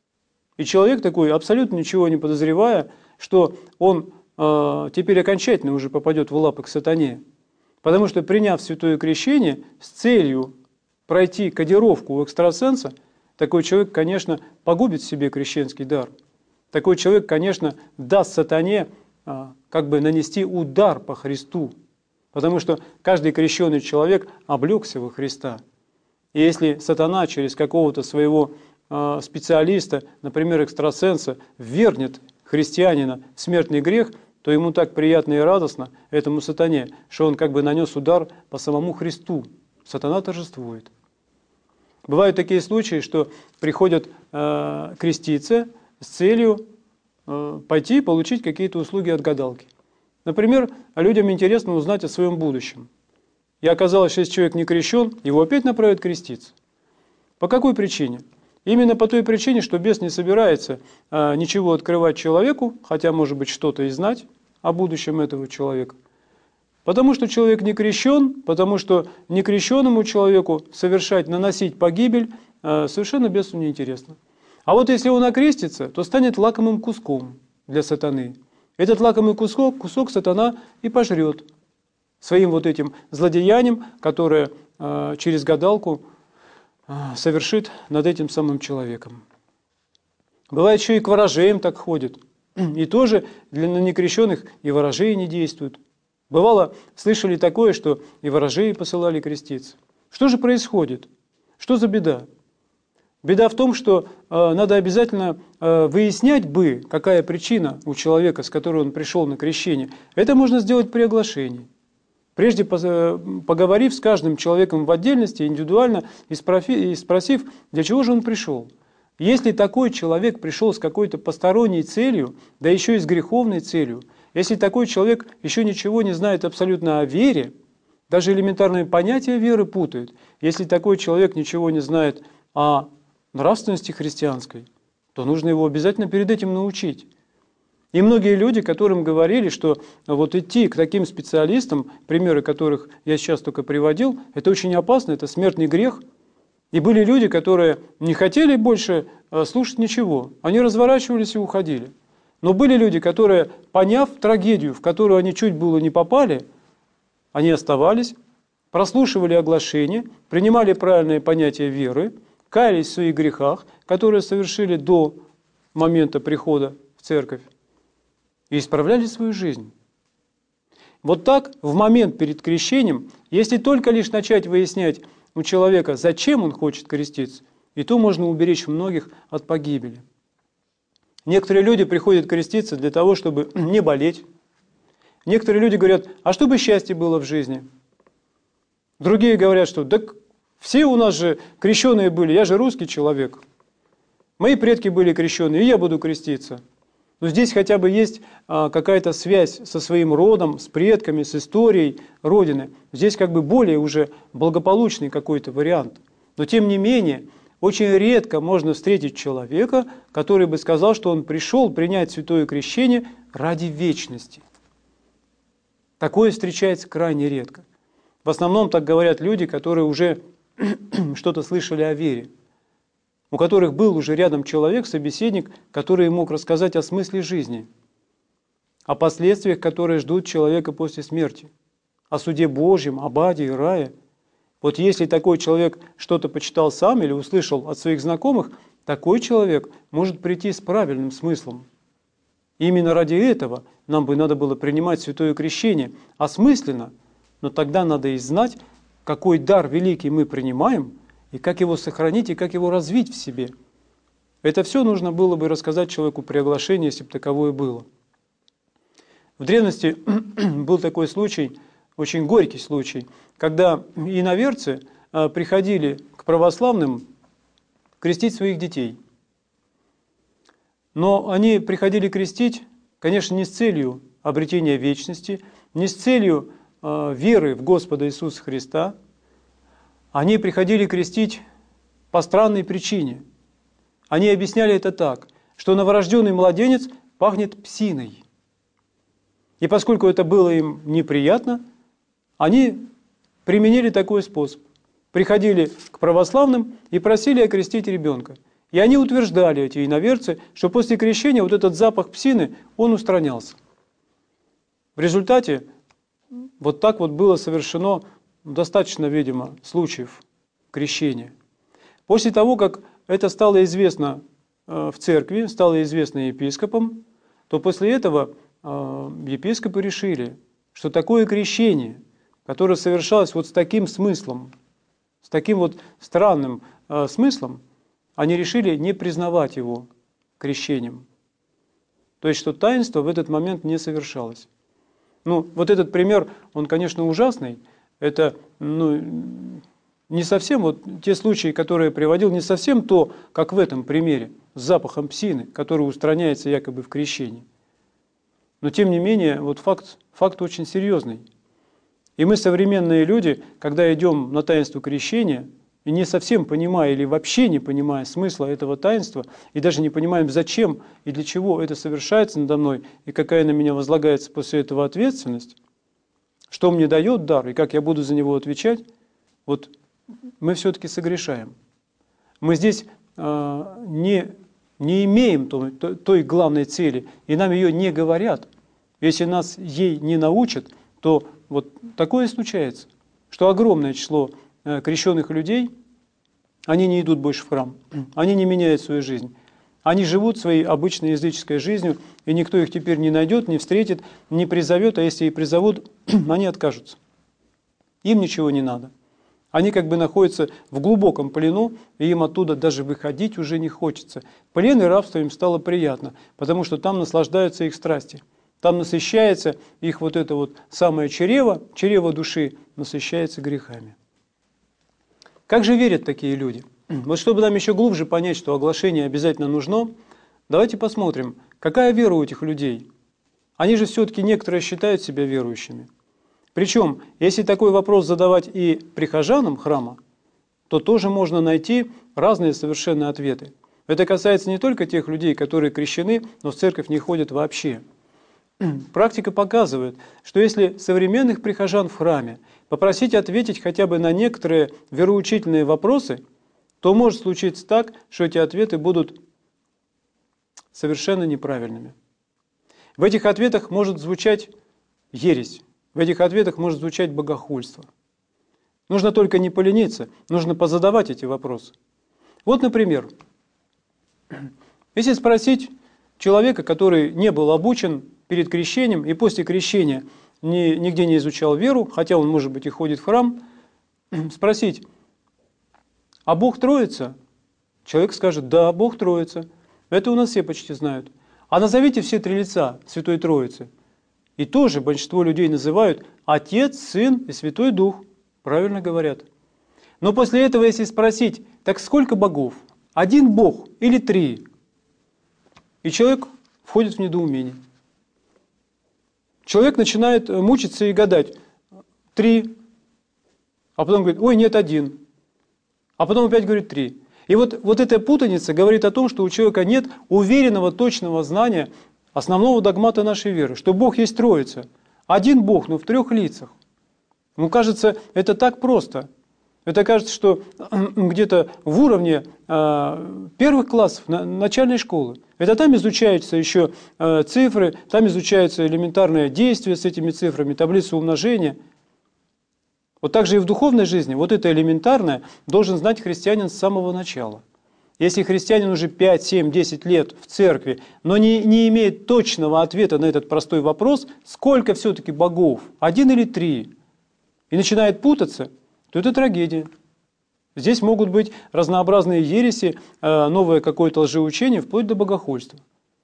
И человек такой, абсолютно ничего не подозревая, что он э, теперь окончательно уже попадет в лапы к сатане. Потому что, приняв святое крещение с целью пройти кодировку у экстрасенса, такой человек, конечно, погубит себе крещенский дар. Такой человек, конечно, даст сатане а, как бы нанести удар по Христу. Потому что каждый крещенный человек облегся во Христа. И если сатана через какого-то своего а, специалиста, например, экстрасенса, ввергнет христианина в смертный грех, то ему так приятно и радостно, этому сатане, что он как бы нанес удар по самому Христу. Сатана торжествует. Бывают такие случаи, что приходят э, креститься с целью э, пойти получить какие-то услуги от гадалки. Например, людям интересно узнать о своем будущем. И оказалось, что если человек не крещен, его опять направят креститься. По какой причине? Именно по той причине, что бес не собирается а, ничего открывать человеку, хотя, может быть, что-то и знать о будущем этого человека. Потому что человек не крещен, потому что некрещенному человеку совершать, наносить погибель а, совершенно бесу неинтересно. А вот если он окрестится, то станет лакомым куском для сатаны. Этот лакомый кусок, кусок сатана и пожрет своим вот этим злодеянием, которое а, через гадалку совершит над этим самым человеком. Бывает, еще и к ворожеям так ходят. И тоже для некрещенных и ворожеи не действуют. Бывало, слышали такое, что и ворожеи посылали креститься. Что же происходит? Что за беда? Беда в том, что э, надо обязательно э, выяснять бы, какая причина у человека, с которой он пришел на крещение. Это можно сделать при оглашении. Прежде поговорив с каждым человеком в отдельности, индивидуально, и спросив, для чего же он пришел. Если такой человек пришел с какой-то посторонней целью, да еще и с греховной целью, если такой человек еще ничего не знает абсолютно о вере, даже элементарные понятия веры путает, если такой человек ничего не знает о нравственности христианской, то нужно его обязательно перед этим научить. И многие люди, которым говорили, что вот идти к таким специалистам, примеры которых я сейчас только приводил, это очень опасно, это смертный грех. И были люди, которые не хотели больше слушать ничего, они разворачивались и уходили. Но были люди, которые, поняв трагедию, в которую они чуть было не попали, они оставались, прослушивали оглашения, принимали правильное понятие веры, каялись в своих грехах, которые совершили до момента прихода в церковь, и исправляли свою жизнь. Вот так, в момент перед крещением, если только лишь начать выяснять у человека, зачем он хочет креститься, и то можно уберечь многих от погибели. Некоторые люди приходят креститься для того, чтобы не болеть. Некоторые люди говорят, а чтобы счастье было в жизни. Другие говорят, что да все у нас же крещеные были, я же русский человек. Мои предки были крещеные, и я буду креститься. Но здесь хотя бы есть а, какая-то связь со своим родом, с предками, с историей Родины. Здесь как бы более уже благополучный какой-то вариант. Но тем не менее, очень редко можно встретить человека, который бы сказал, что он пришел принять святое крещение ради вечности. Такое встречается крайне редко. В основном так говорят люди, которые уже что-то слышали о вере, у которых был уже рядом человек, собеседник, который мог рассказать о смысле жизни, о последствиях, которые ждут человека после смерти, о суде Божьем, об аде и рае. Вот если такой человек что-то почитал сам или услышал от своих знакомых, такой человек может прийти с правильным смыслом. И именно ради этого нам бы надо было принимать святое крещение осмысленно, но тогда надо и знать, какой дар великий мы принимаем, и как его сохранить, и как его развить в себе. Это все нужно было бы рассказать человеку при оглашении, если бы таковое было. В древности был такой случай, очень горький случай, когда иноверцы приходили к православным крестить своих детей. Но они приходили крестить, конечно, не с целью обретения вечности, не с целью веры в Господа Иисуса Христа. Они приходили крестить по странной причине. Они объясняли это так, что новорожденный младенец пахнет псиной. И поскольку это было им неприятно, они применили такой способ. Приходили к православным и просили окрестить ребенка. И они утверждали, эти иноверцы, что после крещения вот этот запах псины, он устранялся. В результате вот так вот было совершено достаточно, видимо, случаев крещения. После того, как это стало известно в церкви, стало известно епископам, то после этого епископы решили, что такое крещение, которое совершалось вот с таким смыслом, с таким вот странным смыслом, они решили не признавать его крещением. То есть, что таинство в этот момент не совершалось. Ну, вот этот пример, он, конечно, ужасный. Это ну, не совсем, вот те случаи, которые я приводил, не совсем то, как в этом примере, с запахом псины, который устраняется якобы в крещении. Но тем не менее, вот факт, факт очень серьезный. И мы, современные люди, когда идем на таинство крещения, и не совсем понимая или вообще не понимая смысла этого таинства, и даже не понимаем, зачем и для чего это совершается надо мной, и какая на меня возлагается после этого ответственность, что мне дает дар, и как я буду за него отвечать, вот мы все-таки согрешаем. Мы здесь э, не, не имеем той, той главной цели, и нам ее не говорят. Если нас ей не научат, то вот такое случается, что огромное число э, крещенных людей, они не идут больше в храм, они не меняют свою жизнь. Они живут своей обычной языческой жизнью, и никто их теперь не найдет, не встретит, не призовет, а если и призовут, они откажутся. Им ничего не надо. Они как бы находятся в глубоком плену, и им оттуда даже выходить уже не хочется. Плен и рабство им стало приятно, потому что там наслаждаются их страсти. Там насыщается их вот это вот самое чрево, чрево души насыщается грехами. Как же верят такие люди? Вот чтобы нам еще глубже понять, что оглашение обязательно нужно, давайте посмотрим, какая вера у этих людей. Они же все-таки некоторые считают себя верующими. Причем, если такой вопрос задавать и прихожанам храма, то тоже можно найти разные совершенно ответы. Это касается не только тех людей, которые крещены, но в церковь не ходят вообще. Практика показывает, что если современных прихожан в храме попросить ответить хотя бы на некоторые вероучительные вопросы, то может случиться так, что эти ответы будут совершенно неправильными. В этих ответах может звучать ересь, в этих ответах может звучать богохульство. Нужно только не полениться, нужно позадавать эти вопросы. Вот, например, если спросить человека, который не был обучен перед крещением и после крещения ни, нигде не изучал веру, хотя он, может быть, и ходит в храм, спросить, а Бог Троица? Человек скажет, да, Бог Троица. Это у нас все почти знают. А назовите все три лица Святой Троицы. И тоже большинство людей называют Отец, Сын и Святой Дух. Правильно говорят. Но после этого, если спросить, так сколько богов? Один Бог или три? И человек входит в недоумение. Человек начинает мучиться и гадать. Три. А потом говорит, ой, нет, один. А потом опять говорит три. И вот, вот эта путаница говорит о том, что у человека нет уверенного, точного знания основного догмата нашей веры, что Бог есть Троица. Один Бог, но в трех лицах. Ну, кажется, это так просто. Это кажется, что где-то в уровне э, первых классов на, начальной школы. Это там изучаются еще э, цифры, там изучаются элементарные действия с этими цифрами, таблицы умножения. Вот так же и в духовной жизни, вот это элементарное должен знать христианин с самого начала. Если христианин уже пять, семь, десять лет в церкви, но не, не имеет точного ответа на этот простой вопрос, сколько все-таки богов, один или три, и начинает путаться, то это трагедия. Здесь могут быть разнообразные ереси, новое какое-то лжеучение, вплоть до богохульства.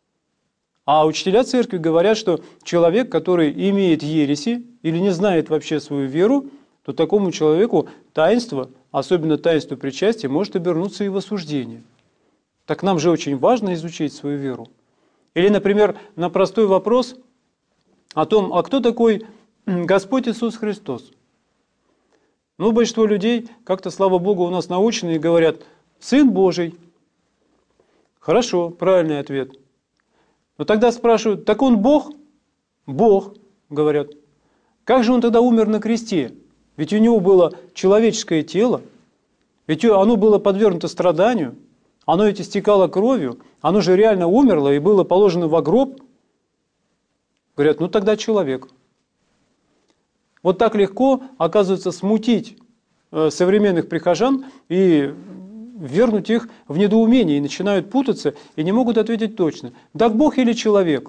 А учителя церкви говорят, что человек, который имеет ереси или не знает вообще свою веру, то такому человеку таинство, особенно таинство причастия, может обернуться и в осуждение. Так нам же очень важно изучить свою веру. Или, например, на простой вопрос о том, а кто такой Господь Иисус Христос? Ну, большинство людей, как-то, слава Богу, у нас научены и говорят, Сын Божий. Хорошо, правильный ответ. Но тогда спрашивают, так Он Бог? Бог, говорят. Как же Он тогда умер на кресте? Ведь у Него было человеческое тело, ведь оно было подвергнуто страданию, оно ведь истекало кровью, оно же реально умерло и было положено в гроб. Говорят, ну тогда человек. Вот так легко, оказывается, смутить современных прихожан и вернуть их в недоумение, и начинают путаться, и не могут ответить точно. Так Бог или человек?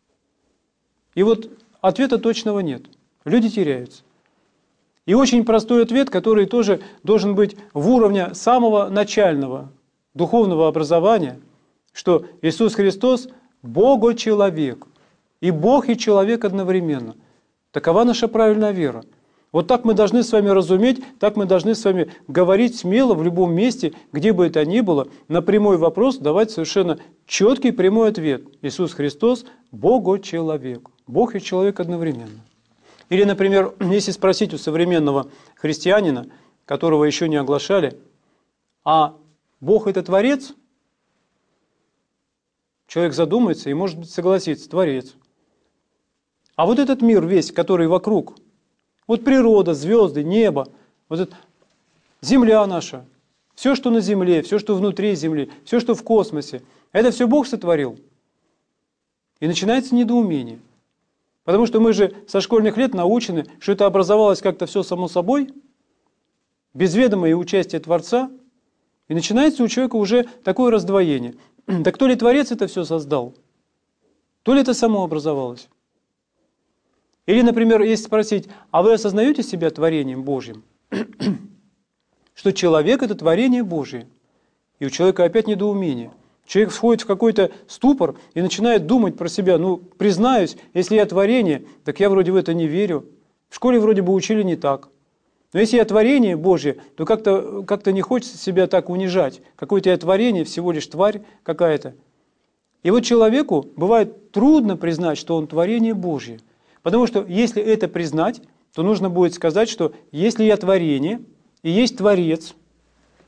И вот ответа точного нет. Люди теряются. И очень простой ответ, который тоже должен быть в уровне самого начального духовного образования, что Иисус Христос – Бого-человек. И Бог, и человек одновременно. Такова наша правильная вера. Вот так мы должны с вами разуметь, так мы должны с вами говорить смело в любом месте, где бы это ни было, на прямой вопрос давать совершенно четкий прямой ответ. Иисус Христос – Бого-человек. Бог и человек одновременно. Или, например, если спросить у современного христианина, которого еще не оглашали, а Бог – это Творец? Человек задумается и, может быть, согласится, Творец. А вот этот мир весь, который вокруг, вот природа, звезды, небо, вот это, земля наша, все, что на земле, все, что внутри земли, все, что в космосе, это все Бог сотворил. И начинается недоумение. Потому что мы же со школьных лет научены, что это образовалось как-то все само собой, без ведома и участия Творца, и начинается у человека уже такое раздвоение. Так то ли Творец это все создал, то ли это само образовалось. Или, например, если спросить, а вы осознаете себя творением Божьим? Что человек – это творение Божие. И у человека опять недоумение. Человек входит в какой-то ступор и начинает думать про себя. Ну, признаюсь, если я творение, так я вроде в это не верю. В школе вроде бы учили не так. Но если я творение Божье, то как-то как-то не хочется себя так унижать. Какое-то я творение, всего лишь тварь какая-то. И вот человеку бывает трудно признать, что он творение Божье. Потому что если это признать, то нужно будет сказать, что если я творение и есть Творец,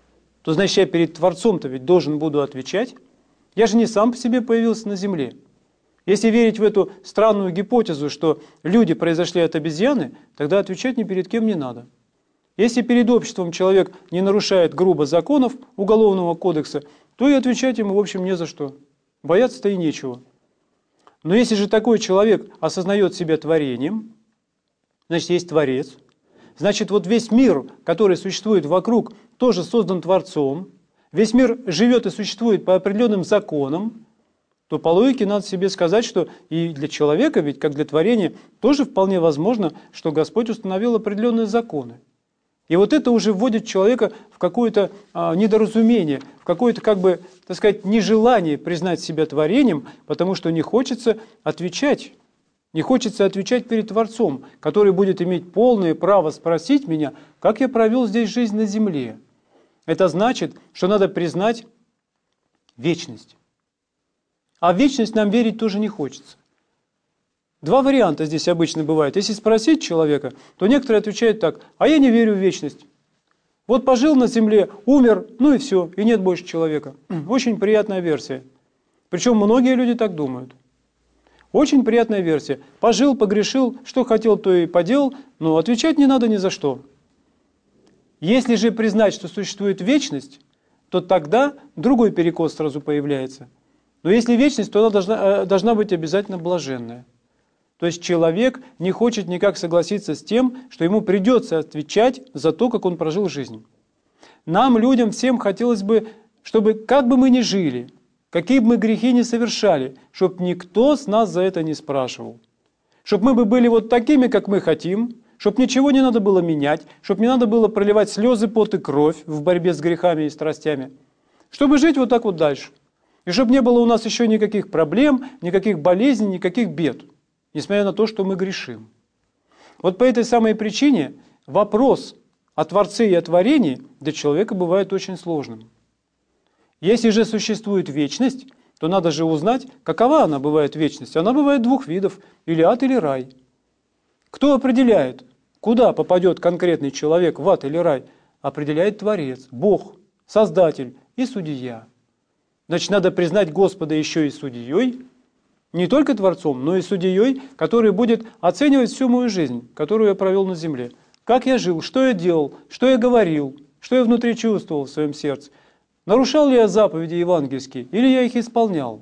то значит я перед Творцом-то ведь должен буду отвечать. Я же не сам по себе появился на земле. Если верить в эту странную гипотезу, что люди произошли от обезьяны, тогда отвечать ни перед кем не надо. Если перед обществом человек не нарушает грубо законов Уголовного кодекса, то и отвечать ему, в общем, не за что. Бояться-то и нечего. Но если же такой человек осознает себя творением, значит, есть Творец, значит, вот весь мир, который существует вокруг, тоже создан Творцом, весь мир живет и существует по определенным законам, то по логике надо себе сказать, что и для человека, ведь как для творения, тоже вполне возможно, что Господь установил определенные законы. И вот это уже вводит человека в какое-то а, недоразумение, в какое-то, как бы, так сказать, нежелание признать себя творением, потому что не хочется отвечать, не хочется отвечать перед Творцом, который будет иметь полное право спросить меня, как я провел здесь жизнь на земле. Это значит, что надо признать вечность. А в вечность нам верить тоже не хочется. Два варианта здесь обычно бывает. Если спросить человека, то некоторые отвечают так: а я не верю в вечность. Вот пожил на земле, умер, ну и все, и нет больше человека. Очень приятная версия. Причем многие люди так думают. Очень приятная версия. Пожил, погрешил, что хотел, то и поделал, но отвечать не надо ни за что. Если же признать, что существует вечность, то тогда другой перекос сразу появляется. Но если вечность, то она должна, должна быть обязательно блаженная. То есть человек не хочет никак согласиться с тем, что ему придется отвечать за то, как он прожил жизнь. Нам, людям, всем хотелось бы, чтобы как бы мы ни жили, какие бы мы грехи ни совершали, чтобы никто с нас за это не спрашивал. Чтобы мы бы были вот такими, как мы хотим, чтобы ничего не надо было менять, чтобы не надо было проливать слезы, пот и кровь в борьбе с грехами и страстями. Чтобы жить вот так вот дальше. И чтобы не было у нас еще никаких проблем, никаких болезней, никаких бед. Несмотря на то, что мы грешим. Вот по этой самой причине вопрос о Творце и о творении для человека бывает очень сложным. Если же существует вечность, то надо же узнать, какова она бывает вечность. Она бывает двух видов, или ад, или рай. Кто определяет, куда попадет конкретный человек, в ад или рай? Определяет Творец, Бог, Создатель и Судья. Значит, надо признать Господа еще и судьей, не только Творцом, но и судьей, который будет оценивать всю мою жизнь, которую я провел на земле. Как я жил, что я делал, что я говорил, что я внутри чувствовал в своем сердце. Нарушал ли я заповеди евангельские, или я их исполнял?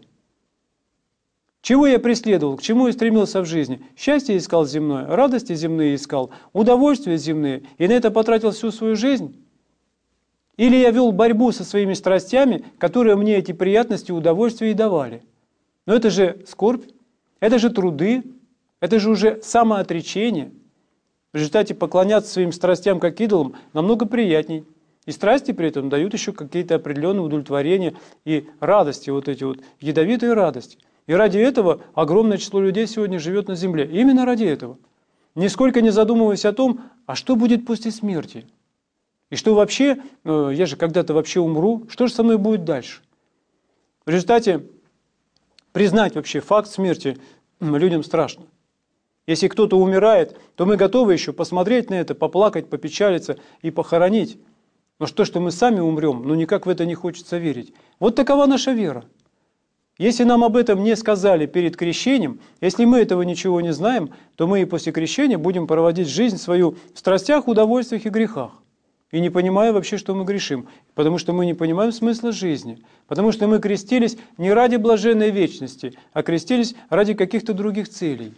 Чего я преследовал, к чему я стремился в жизни? Счастье искал земное, радости земные искал, удовольствия земные, и на это потратил всю свою жизнь? Или я вел борьбу со своими страстями, которые мне эти приятности и удовольствия и давали? Но это же скорбь, это же труды, это же уже самоотречение. В результате поклоняться своим страстям как идолам намного приятней. И страсти при этом дают еще какие-то определенные удовлетворения и радости, вот эти вот ядовитые радости. И ради этого огромное число людей сегодня живет на земле. Именно ради этого. Нисколько не задумываясь о том, а что будет после смерти. И что вообще, я же когда-то вообще умру, что же со мной будет дальше? В результате признать вообще факт смерти людям страшно. Если кто-то умирает, то мы готовы еще посмотреть на это, поплакать, попечалиться и похоронить. Но что, что мы сами умрем, ну никак в это не хочется верить. Вот такова наша вера. Если нам об этом не сказали перед крещением, если мы этого ничего не знаем, то мы и после крещения будем проводить жизнь свою в страстях, удовольствиях и грехах. И не понимая вообще, что мы грешим. Потому что мы не понимаем смысла жизни. Потому что мы крестились не ради блаженной вечности, а крестились ради каких-то других целей.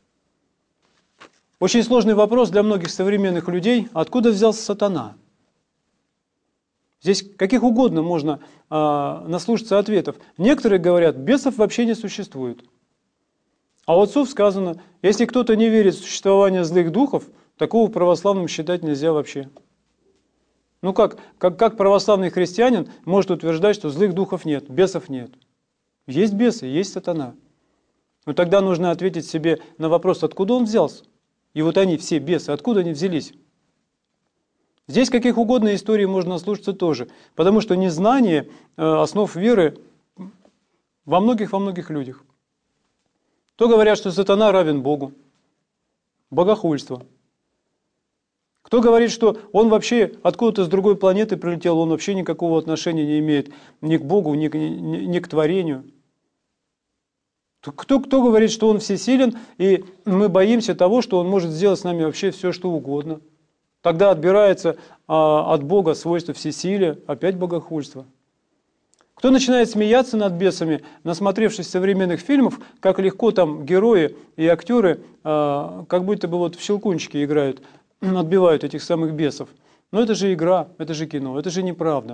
Очень сложный вопрос для многих современных людей. Откуда взялся сатана? Здесь каких угодно можно э, наслушаться ответов. Некоторые говорят, бесов вообще не существует. А у отцов сказано, если кто-то не верит в существование злых духов, такого православным считать нельзя вообще. Ну как, как, как православный христианин может утверждать, что злых духов нет, бесов нет? Есть бесы, есть сатана. Но тогда нужно ответить себе на вопрос, откуда он взялся. И вот они, все бесы, откуда они взялись? Здесь каких угодно историй можно слушаться тоже, потому что незнание э, основ веры во многих, во многих людях. То говорят, что сатана равен Богу. Богохульство. Кто говорит, что он вообще откуда-то с другой планеты прилетел, он вообще никакого отношения не имеет ни к Богу, ни к, ни, ни к творению. Кто, кто говорит, что он всесилен, и мы боимся того, что он может сделать с нами вообще все, что угодно. Тогда отбирается а, от Бога свойство всесилия, опять богохульство. Кто начинает смеяться над бесами, насмотревшись современных фильмов, как легко там герои и актеры, а, как будто бы вот в щелкунчики играют, отбивают этих самых бесов. Но это же игра, это же кино, это же неправда.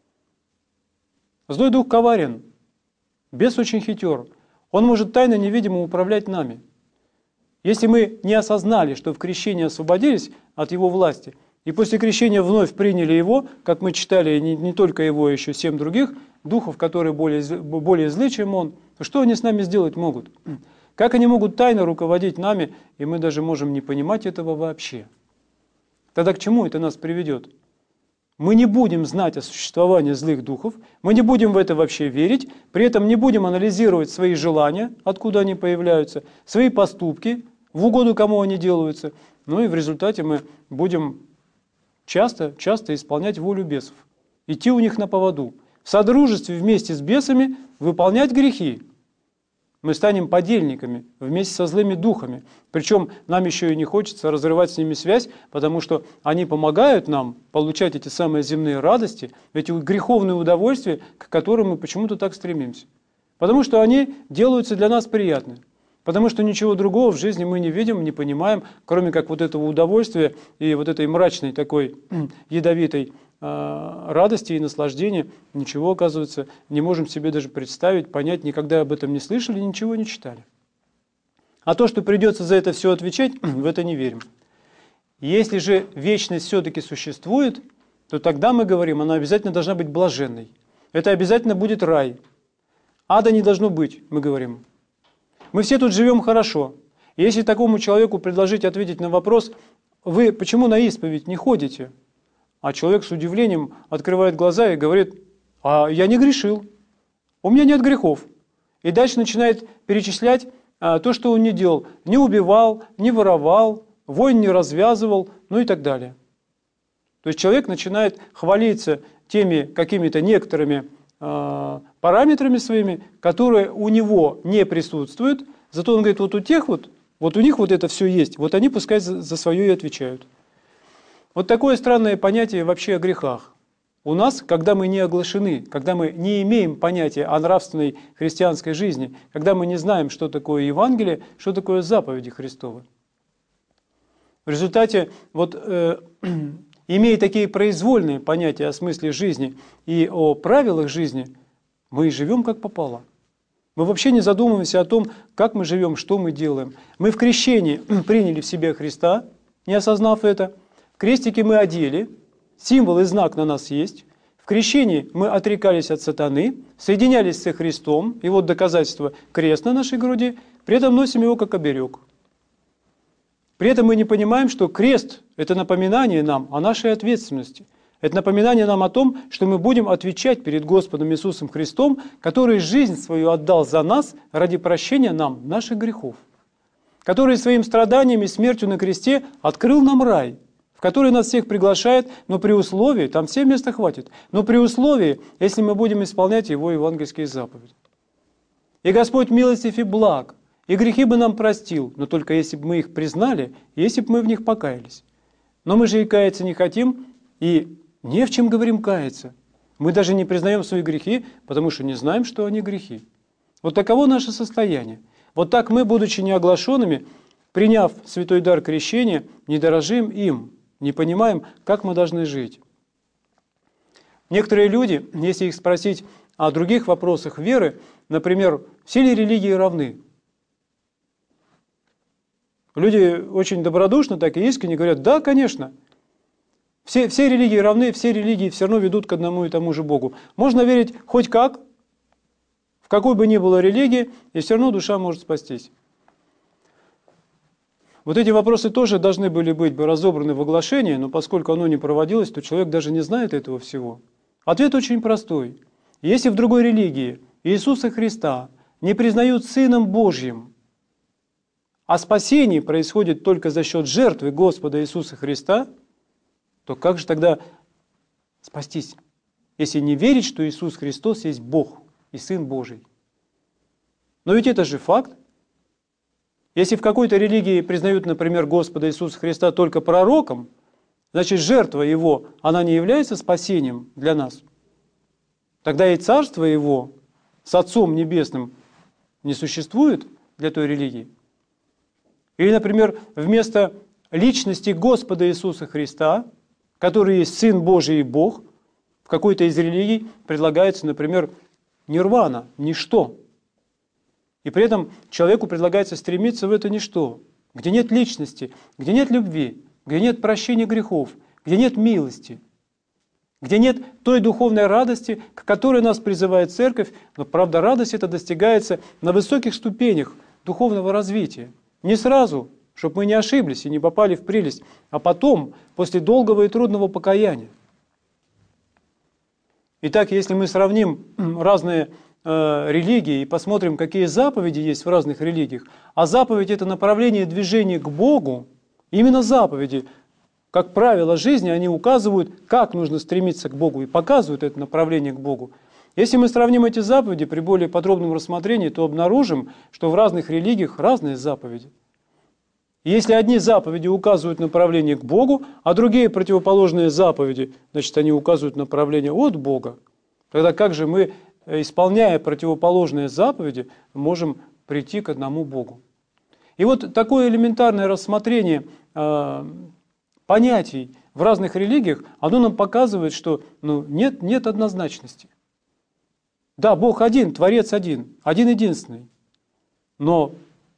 Злой дух коварен, бес очень хитер. Он может тайно невидимо управлять нами. Если мы не осознали, что в крещении освободились от его власти, и после крещения вновь приняли его, как мы читали, не, не только его, а еще семь других духов, которые более, более злы, чем он, то что они с нами сделать могут? Как они могут тайно руководить нами, и мы даже можем не понимать этого вообще? Тогда к чему это нас приведет? Мы не будем знать о существовании злых духов, мы не будем в это вообще верить, при этом не будем анализировать свои желания, откуда они появляются, свои поступки, в угоду кому они делаются, ну и в результате мы будем часто, часто исполнять волю бесов, идти у них на поводу, в содружестве вместе с бесами выполнять грехи. Мы станем подельниками вместе со злыми духами. Причем нам еще и не хочется разрывать с ними связь, потому что они помогают нам получать эти самые земные радости, эти греховные удовольствия, к которым мы почему-то так стремимся. Потому что они делаются для нас приятны. Потому что ничего другого в жизни мы не видим, не понимаем, кроме как вот этого удовольствия и вот этой мрачной такой ядовитой радости и наслаждения, ничего, оказывается, не можем себе даже представить, понять, никогда об этом не слышали, ничего не читали. А то, что придется за это все отвечать, в это не верим. Если же вечность все-таки существует, то тогда мы говорим, она обязательно должна быть блаженной. Это обязательно будет рай. Ада не должно быть, мы говорим. Мы все тут живем хорошо. Если такому человеку предложить ответить на вопрос, вы почему на исповедь не ходите? А человек с удивлением открывает глаза и говорит, а я не грешил, у меня нет грехов. И дальше начинает перечислять а, то, что он не делал. Не убивал, не воровал, войн не развязывал, ну и так далее. То есть человек начинает хвалиться теми какими-то некоторыми а, параметрами своими, которые у него не присутствуют. Зато он говорит, вот у тех вот, вот у них вот это все есть, вот они пускай за, за свое и отвечают. Вот такое странное понятие вообще о грехах. У нас, когда мы не оглашены, когда мы не имеем понятия о нравственной христианской жизни, когда мы не знаем, что такое Евангелие, что такое заповеди Христовы. В результате, вот, э, имея такие произвольные понятия о смысле жизни и о правилах жизни, мы живем как попало. Мы вообще не задумываемся о том, как мы живем, что мы делаем. Мы в крещении приняли в себя Христа, не осознав это. Крестики мы одели, символ и знак на нас есть. В крещении мы отрекались от сатаны, соединялись со Христом, и вот доказательство крест на нашей груди, при этом носим его как оберег. При этом мы не понимаем, что крест – это напоминание нам о нашей ответственности. Это напоминание нам о том, что мы будем отвечать перед Господом Иисусом Христом, который жизнь свою отдал за нас ради прощения нам наших грехов, который своим страданием и смертью на кресте открыл нам рай, в который нас всех приглашает, но при условии, там всем места хватит, но при условии, если мы будем исполнять Его евангельские заповеди. И Господь милостив и благ, и грехи бы нам простил, но только если бы мы их признали, если бы мы в них покаялись. Но мы же и каяться не хотим, и не в чем говорим каяться. Мы даже не признаем свои грехи, потому что не знаем, что они грехи. Вот таково наше состояние. Вот так мы, будучи неоглашенными, приняв святой дар крещения, не дорожим им, не понимаем, как мы должны жить. Некоторые люди, если их спросить о других вопросах веры, например, все ли религии равны? Люди очень добродушно, так и искренне говорят, да, конечно. Все, все религии равны, все религии все равно ведут к одному и тому же Богу. Можно верить хоть как, в какой бы ни было религии, и все равно душа может спастись. Вот эти вопросы тоже должны были быть бы разобраны в оглашении, но поскольку оно не проводилось, то человек даже не знает этого всего. Ответ очень простой. Если в другой религии Иисуса Христа не признают Сыном Божьим, а спасение происходит только за счет жертвы Господа Иисуса Христа, то как же тогда спастись, если не верить, что Иисус Христос есть Бог и Сын Божий? Но ведь это же факт. Если в какой-то религии признают, например, Господа Иисуса Христа только пророком, значит, жертва Его, она не является спасением для нас. Тогда и Царство Его с Отцом Небесным не существует для той религии. Или, например, вместо личности Господа Иисуса Христа, который есть Сын Божий и Бог, в какой-то из религий предлагается, например, нирвана, ничто. И при этом человеку предлагается стремиться в это ничто, где нет личности, где нет любви, где нет прощения грехов, где нет милости, где нет той духовной радости, к которой нас призывает Церковь, но, правда, радость эта достигается на высоких ступенях духовного развития. Не сразу, чтобы мы не ошиблись и не попали в прелесть, а потом, после долгого и трудного покаяния. Итак, если мы сравним разные э, религии и посмотрим, какие заповеди есть в разных религиях, а заповедь – это направление движения к Богу, именно заповеди, как правило жизни, они указывают, как нужно стремиться к Богу и показывают это направление к Богу. Если мы сравним эти заповеди при более подробном рассмотрении, то обнаружим, что в разных религиях разные заповеди. И если одни заповеди указывают направление к Богу, а другие противоположные заповеди, значит, они указывают направление от Бога, тогда как же мы, исполняя противоположные заповеди, можем прийти к одному Богу? И вот такое элементарное рассмотрение э, понятий в разных религиях, оно нам показывает, что ну, нет, нет однозначности. Да, Бог один, Творец один, один-единственный, но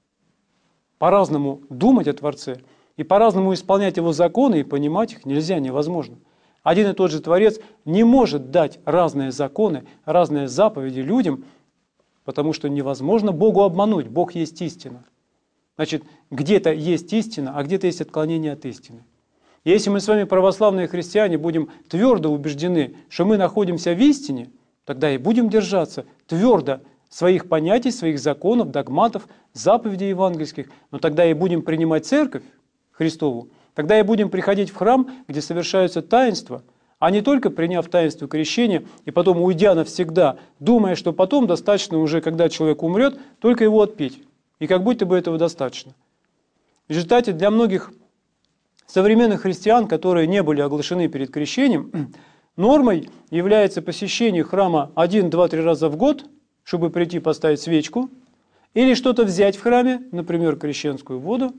по-разному думать о Творце и по-разному исполнять Его законы и понимать их нельзя, невозможно. Один и тот же Творец не может дать разные законы, разные заповеди людям, потому что невозможно Богу обмануть, Бог есть истина. Значит, где-то есть истина, а где-то есть отклонение от истины. И если мы с вами, православные христиане, будем твердо убеждены, что мы находимся в истине, тогда и будем держаться твердо своих понятий, своих законов, догматов, заповедей евангельских, но тогда и будем принимать Церковь Христову, тогда и будем приходить в храм, где совершаются таинства, а не только приняв таинство крещения и потом уйдя навсегда, думая, что потом достаточно уже, когда человек умрет, только его отпить. И как будто бы этого достаточно. В результате для многих современных христиан, которые не были оглашены перед крещением, нормой является посещение храма один, два, три раза в год, чтобы прийти поставить свечку, или что-то взять в храме, например, крещенскую воду.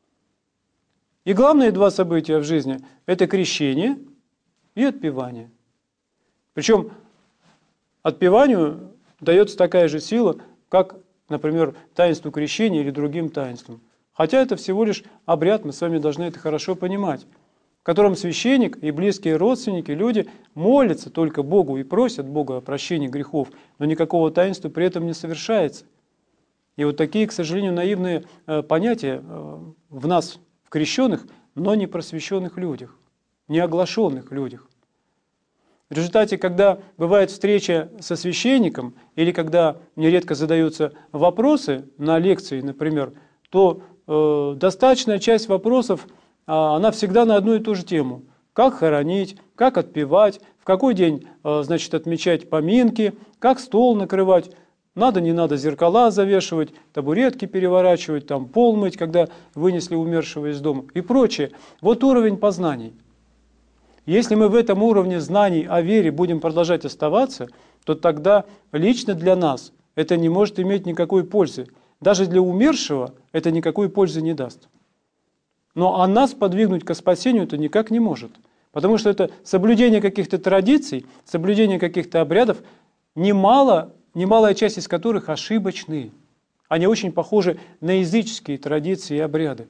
И главные два события в жизни – это крещение и отпевание. Причем отпеванию дается такая же сила, как, например, таинству крещения или другим таинствам. Хотя это всего лишь обряд, мы с вами должны это хорошо понимать, в котором священник и близкие родственники, люди молятся только Богу и просят Бога о прощении грехов, но никакого таинства при этом не совершается. И вот такие, к сожалению, наивные понятия в нас, в крещенных, но не просвещенных людях, не оглашенных людях. В результате, когда бывает встреча со священником, или когда нередко задаются вопросы на лекции, например, то э, достаточная часть вопросов, э, она всегда на одну и ту же тему. Как хоронить, как отпевать, в какой день э, значит, отмечать поминки, как стол накрывать, надо, не надо зеркала завешивать, табуретки переворачивать, там, пол мыть, когда вынесли умершего из дома и прочее. Вот уровень познаний. Если мы в этом уровне знаний о вере будем продолжать оставаться, то тогда лично для нас это не может иметь никакой пользы. Даже для умершего это никакой пользы не даст. Но а нас подвигнуть к спасению это никак не может. Потому что это соблюдение каких-то традиций, соблюдение каких-то обрядов, немало, немалая часть из которых ошибочны. Они очень похожи на языческие традиции и обряды.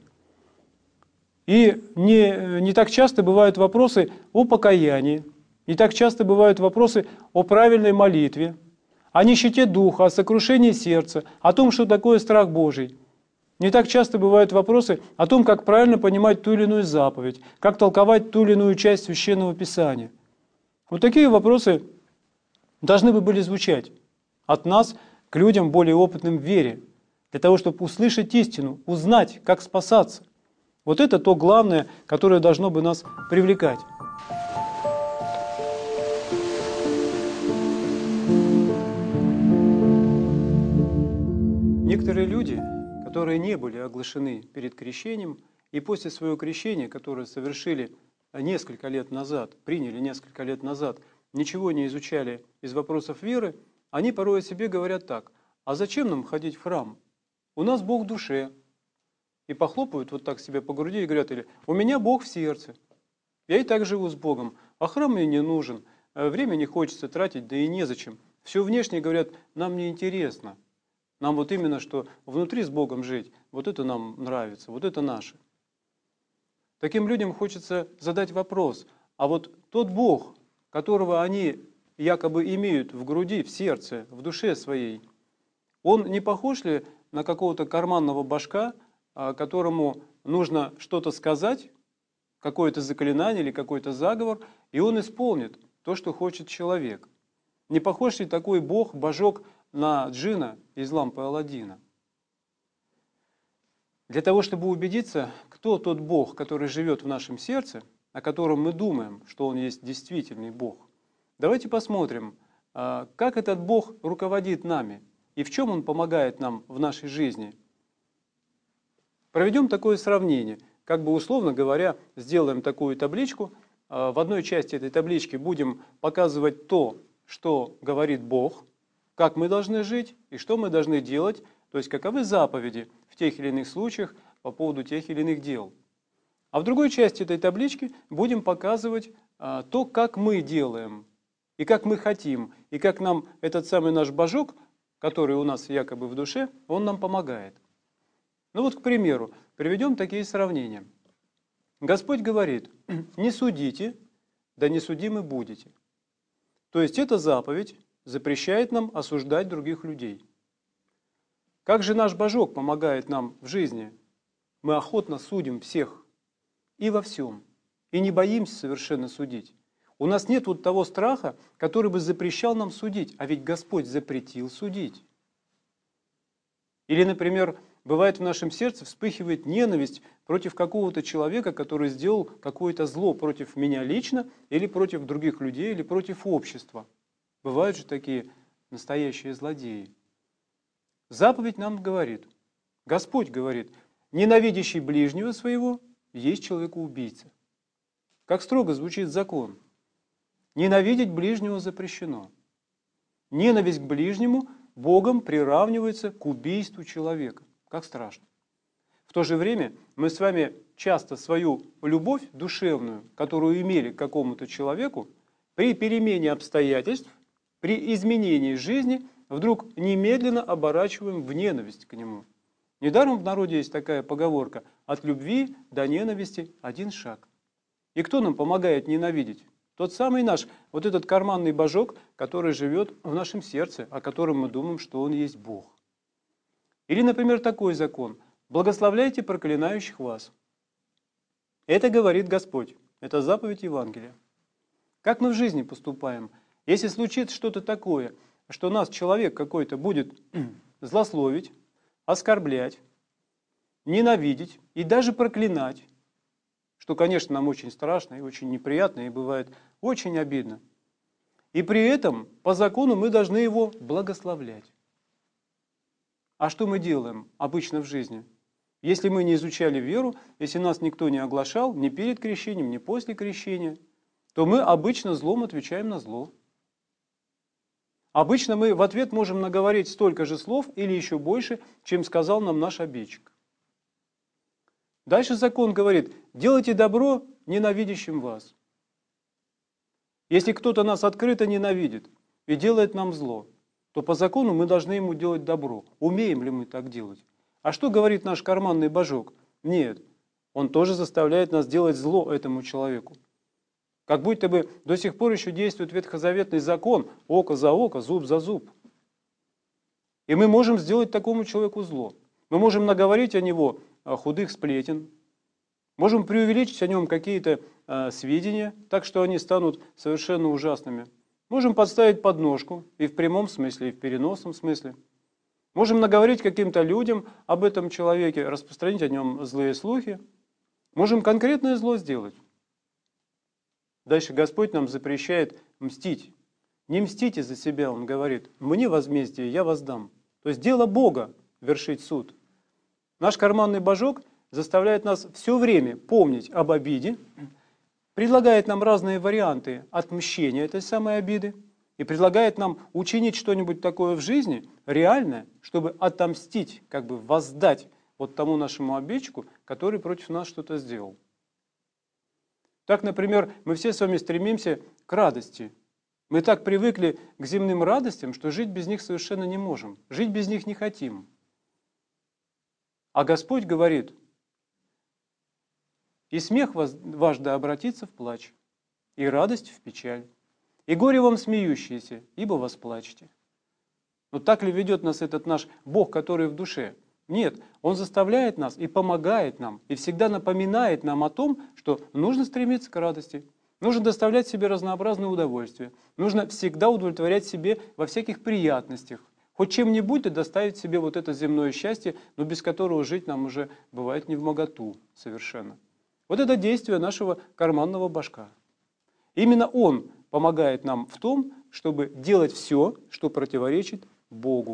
И не, не так часто бывают вопросы о покаянии, не так часто бывают вопросы о правильной молитве, о нищете духа, о сокрушении сердца, о том, что такое страх Божий. Не так часто бывают вопросы о том, как правильно понимать ту или иную заповедь, как толковать ту или иную часть Священного Писания. Вот такие вопросы должны бы были звучать от нас к людям более опытным в вере, для того, чтобы услышать истину, узнать, как спасаться. Вот это то главное, которое должно бы нас привлекать. Некоторые люди, которые не были оглашены перед крещением, и после своего крещения, которое совершили несколько лет назад, приняли несколько лет назад, ничего не изучали из вопросов веры, они порой о себе говорят так: а зачем нам ходить в храм? У нас Бог в душе. И похлопают вот так себе по груди и говорят: или у меня Бог в сердце. Я и так живу с Богом, а храм мне не нужен, время не хочется тратить, да и незачем. Все внешне, говорят, нам не интересно. Нам вот именно, что внутри с Богом жить, вот это нам нравится, вот это наше. Таким людям хочется задать вопрос: а вот тот Бог, которого они якобы имеют в груди, в сердце, в душе своей, он не похож ли на какого-то карманного башка, которому нужно что-то сказать, какое-то заклинание или какой-то заговор, и он исполнит то, что хочет человек? Не похож ли такой Бог, божок, на джинна из лампы Аладдина? Для того, чтобы убедиться, кто тот Бог, который живет в нашем сердце, о котором мы думаем, что Он есть действительный Бог, давайте посмотрим, как этот Бог руководит нами и в чем Он помогает нам в нашей жизни. Проведем такое сравнение. Как бы условно говоря, сделаем такую табличку. В одной части этой таблички будем показывать то, что говорит Бог, как мы должны жить и что мы должны делать, то есть каковы заповеди в тех или иных случаях по поводу тех или иных дел. А в другой части этой таблички будем показывать а, то, как мы делаем, и как мы хотим, и как нам этот самый наш божок, который у нас якобы в душе, он нам помогает. Ну вот, к примеру, приведем такие сравнения. Господь говорит: не судите, да не судимы будете. То есть эта заповедь запрещает нам осуждать других людей. Как же наш божок помогает нам в жизни? Мы охотно судим всех и во всем, и не боимся совершенно судить. У нас нет вот того страха, который бы запрещал нам судить, а ведь Господь запретил судить. Или, например, бывает в нашем сердце вспыхивает ненависть против какого-то человека, который сделал какое-то зло против меня лично, или против других людей, или против общества. Бывают же такие настоящие злодеи. Заповедь нам говорит, Господь говорит: ненавидящий ближнего своего есть человекоубийца. Как строго звучит закон. Ненавидеть ближнего запрещено. Ненависть к ближнему Богом приравнивается к убийству человека. Как страшно. В то же время мы с вами часто свою любовь душевную, которую имели к какому-то человеку, при перемене обстоятельств, при изменении жизни, вдруг немедленно оборачиваем в ненависть к нему. Недаром в народе есть такая поговорка: от любви до ненависти один шаг. И кто нам помогает ненавидеть? Тот самый наш, вот этот карманный божок, который живет в нашем сердце, о котором мы думаем, что он есть Бог. Или, например, такой закон: благословляйте проклинающих вас. Это говорит Господь, это заповедь Евангелия. Как мы в жизни поступаем? Если случится что-то такое, что нас человек какой-то будет злословить, оскорблять, ненавидеть и даже проклинать, что, конечно, нам очень страшно и очень неприятно, и бывает очень обидно. И при этом, по закону, мы должны его благословлять. А что мы делаем обычно в жизни? Если мы не изучали веру, если нас никто не оглашал, ни перед крещением, ни после крещения, то мы обычно злом отвечаем на зло. Обычно мы в ответ можем наговорить столько же слов или еще больше, чем сказал нам наш обидчик. Дальше закон говорит: делайте добро ненавидящим вас. Если кто-то нас открыто ненавидит и делает нам зло, то по закону мы должны ему делать добро. Умеем ли мы так делать? А что говорит наш карманный божок? Нет, он тоже заставляет нас делать зло этому человеку. Как будто бы до сих пор еще действует ветхозаветный закон: око за око, зуб за зуб. И мы можем сделать такому человеку зло. Мы можем наговорить о него худых сплетен, можем преувеличить о нем какие-то э, сведения, так что они станут совершенно ужасными. Можем подставить подножку и в прямом смысле, и в переносном смысле. Можем наговорить каким-то людям об этом человеке, распространить о нем злые слухи. Можем конкретное зло сделать. Дальше Господь нам запрещает мстить. Не мстите за себя, Он говорит: мне возмездие, я воздам. То есть дело Бога, вершить суд. Наш карманный божок заставляет нас все время помнить об обиде, предлагает нам разные варианты отмщения этой самой обиды и предлагает нам учинить что-нибудь такое в жизни, реальное, чтобы отомстить, как бы воздать вот тому нашему обидчику, который против нас что-то сделал. Так, например, мы все с вами стремимся к радости. Мы так привыкли к земным радостям, что жить без них совершенно не можем. Жить без них не хотим. А Господь говорит: «И смех ваш да обратится в плач, и радость в печаль, и горе вам смеющиеся, ибо восплачете». Но так ли ведет нас этот наш Бог, который в душе? Нет, Он заставляет нас и помогает нам, и всегда напоминает нам о том, что нужно стремиться к радости, нужно доставлять себе разнообразные удовольствия, нужно всегда удовлетворять себе во всяких приятностях, хоть чем-нибудь и доставить себе вот это земное счастье, но без которого жить нам уже бывает невмоготу совершенно. Вот это действие нашего карманного божка. Именно он помогает нам в том, чтобы делать все, что противоречит Богу.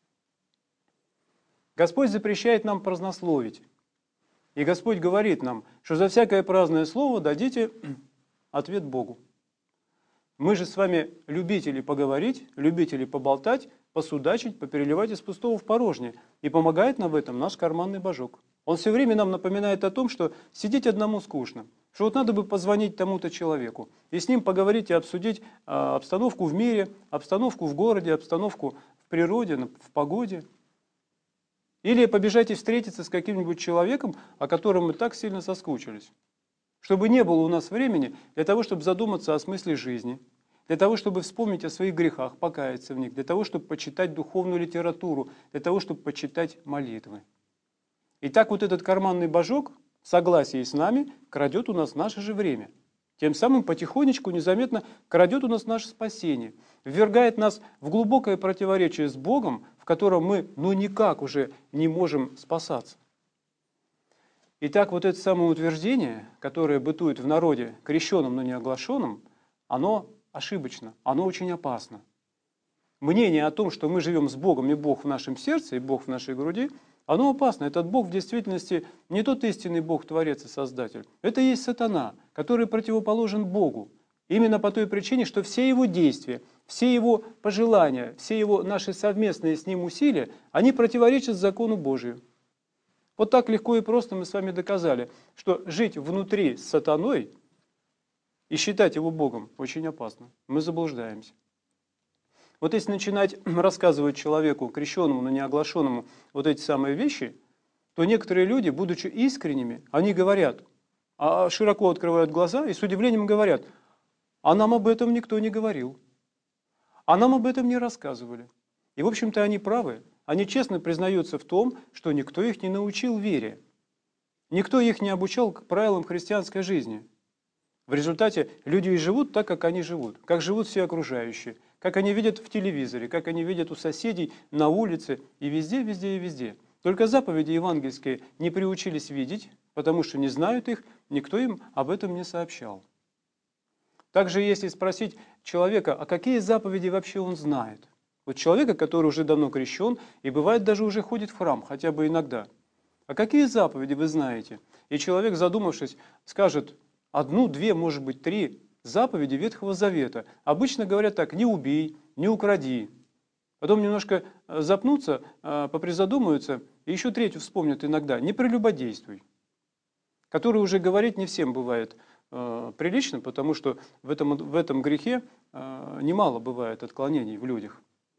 Господь запрещает нам празднословить. И Господь говорит нам, что за всякое праздное слово дадите ответ Богу. Мы же с вами любители поговорить, любители поболтать, посудачить, попереливать из пустого в порожнее. И помогает нам в этом наш карманный божок. Он все время нам напоминает о том, что сидеть одному скучно, что вот надо бы позвонить тому-то человеку и с ним поговорить и обсудить а, обстановку в мире, обстановку в городе, обстановку в природе, в погоде. Или побежать и встретиться с каким-нибудь человеком, о котором мы так сильно соскучились. Чтобы не было у нас времени для того, чтобы задуматься о смысле жизни, для того, чтобы вспомнить о своих грехах, покаяться в них, для того, чтобы почитать духовную литературу, для того, чтобы почитать молитвы. И так вот этот карманный божок в согласии с нами крадет у нас наше же время. Тем самым потихонечку, незаметно крадет у нас наше спасение, ввергает нас в глубокое противоречие с Богом, в котором мы ну никак уже не можем спасаться. Итак, вот это самое утверждение, которое бытует в народе крещенном, но не оглашенном, оно ошибочно, оно очень опасно. Мнение о том, что мы живем с Богом, и Бог в нашем сердце, и Бог в нашей груди, оно опасно. Этот Бог в действительности не тот истинный Бог, Творец и Создатель. Это есть сатана, который противоположен Богу. Именно по той причине, что все его действия, все его пожелания, все его наши совместные с ним усилия, они противоречат закону Божию. Вот так легко и просто мы с вами доказали, что жить внутри с сатаной и считать его Богом очень опасно. Мы заблуждаемся. Вот если начинать рассказывать человеку, крещенному, но не оглашенному, вот эти самые вещи, то некоторые люди, будучи искренними, они говорят, а широко открывают глаза и с удивлением говорят: а нам об этом никто не говорил, а нам об этом не рассказывали. И, в общем-то, они правы. Они честно признаются в том, что никто их не научил вере. Никто их не обучал к правилам христианской жизни. В результате люди и живут так, как они живут, как живут все окружающие, как они видят в телевизоре, как они видят у соседей, на улице и везде, везде и везде. Только заповеди евангельские не приучились видеть, потому что не знают их, никто им об этом не сообщал. Также если спросить человека, а какие заповеди вообще он знает? Вот человека, который уже давно крещен и бывает даже уже ходит в храм, хотя бы иногда. А какие заповеди вы знаете? И человек, задумавшись, скажет одну, две, может быть, три заповеди Ветхого Завета. Обычно говорят так: не убей, не укради. Потом немножко запнутся, попризадумаются, и еще третью вспомнят иногда: не прелюбодействуй. Который уже говорить не всем бывает прилично, потому что в этом, в этом грехе немало бывает отклонений в людях.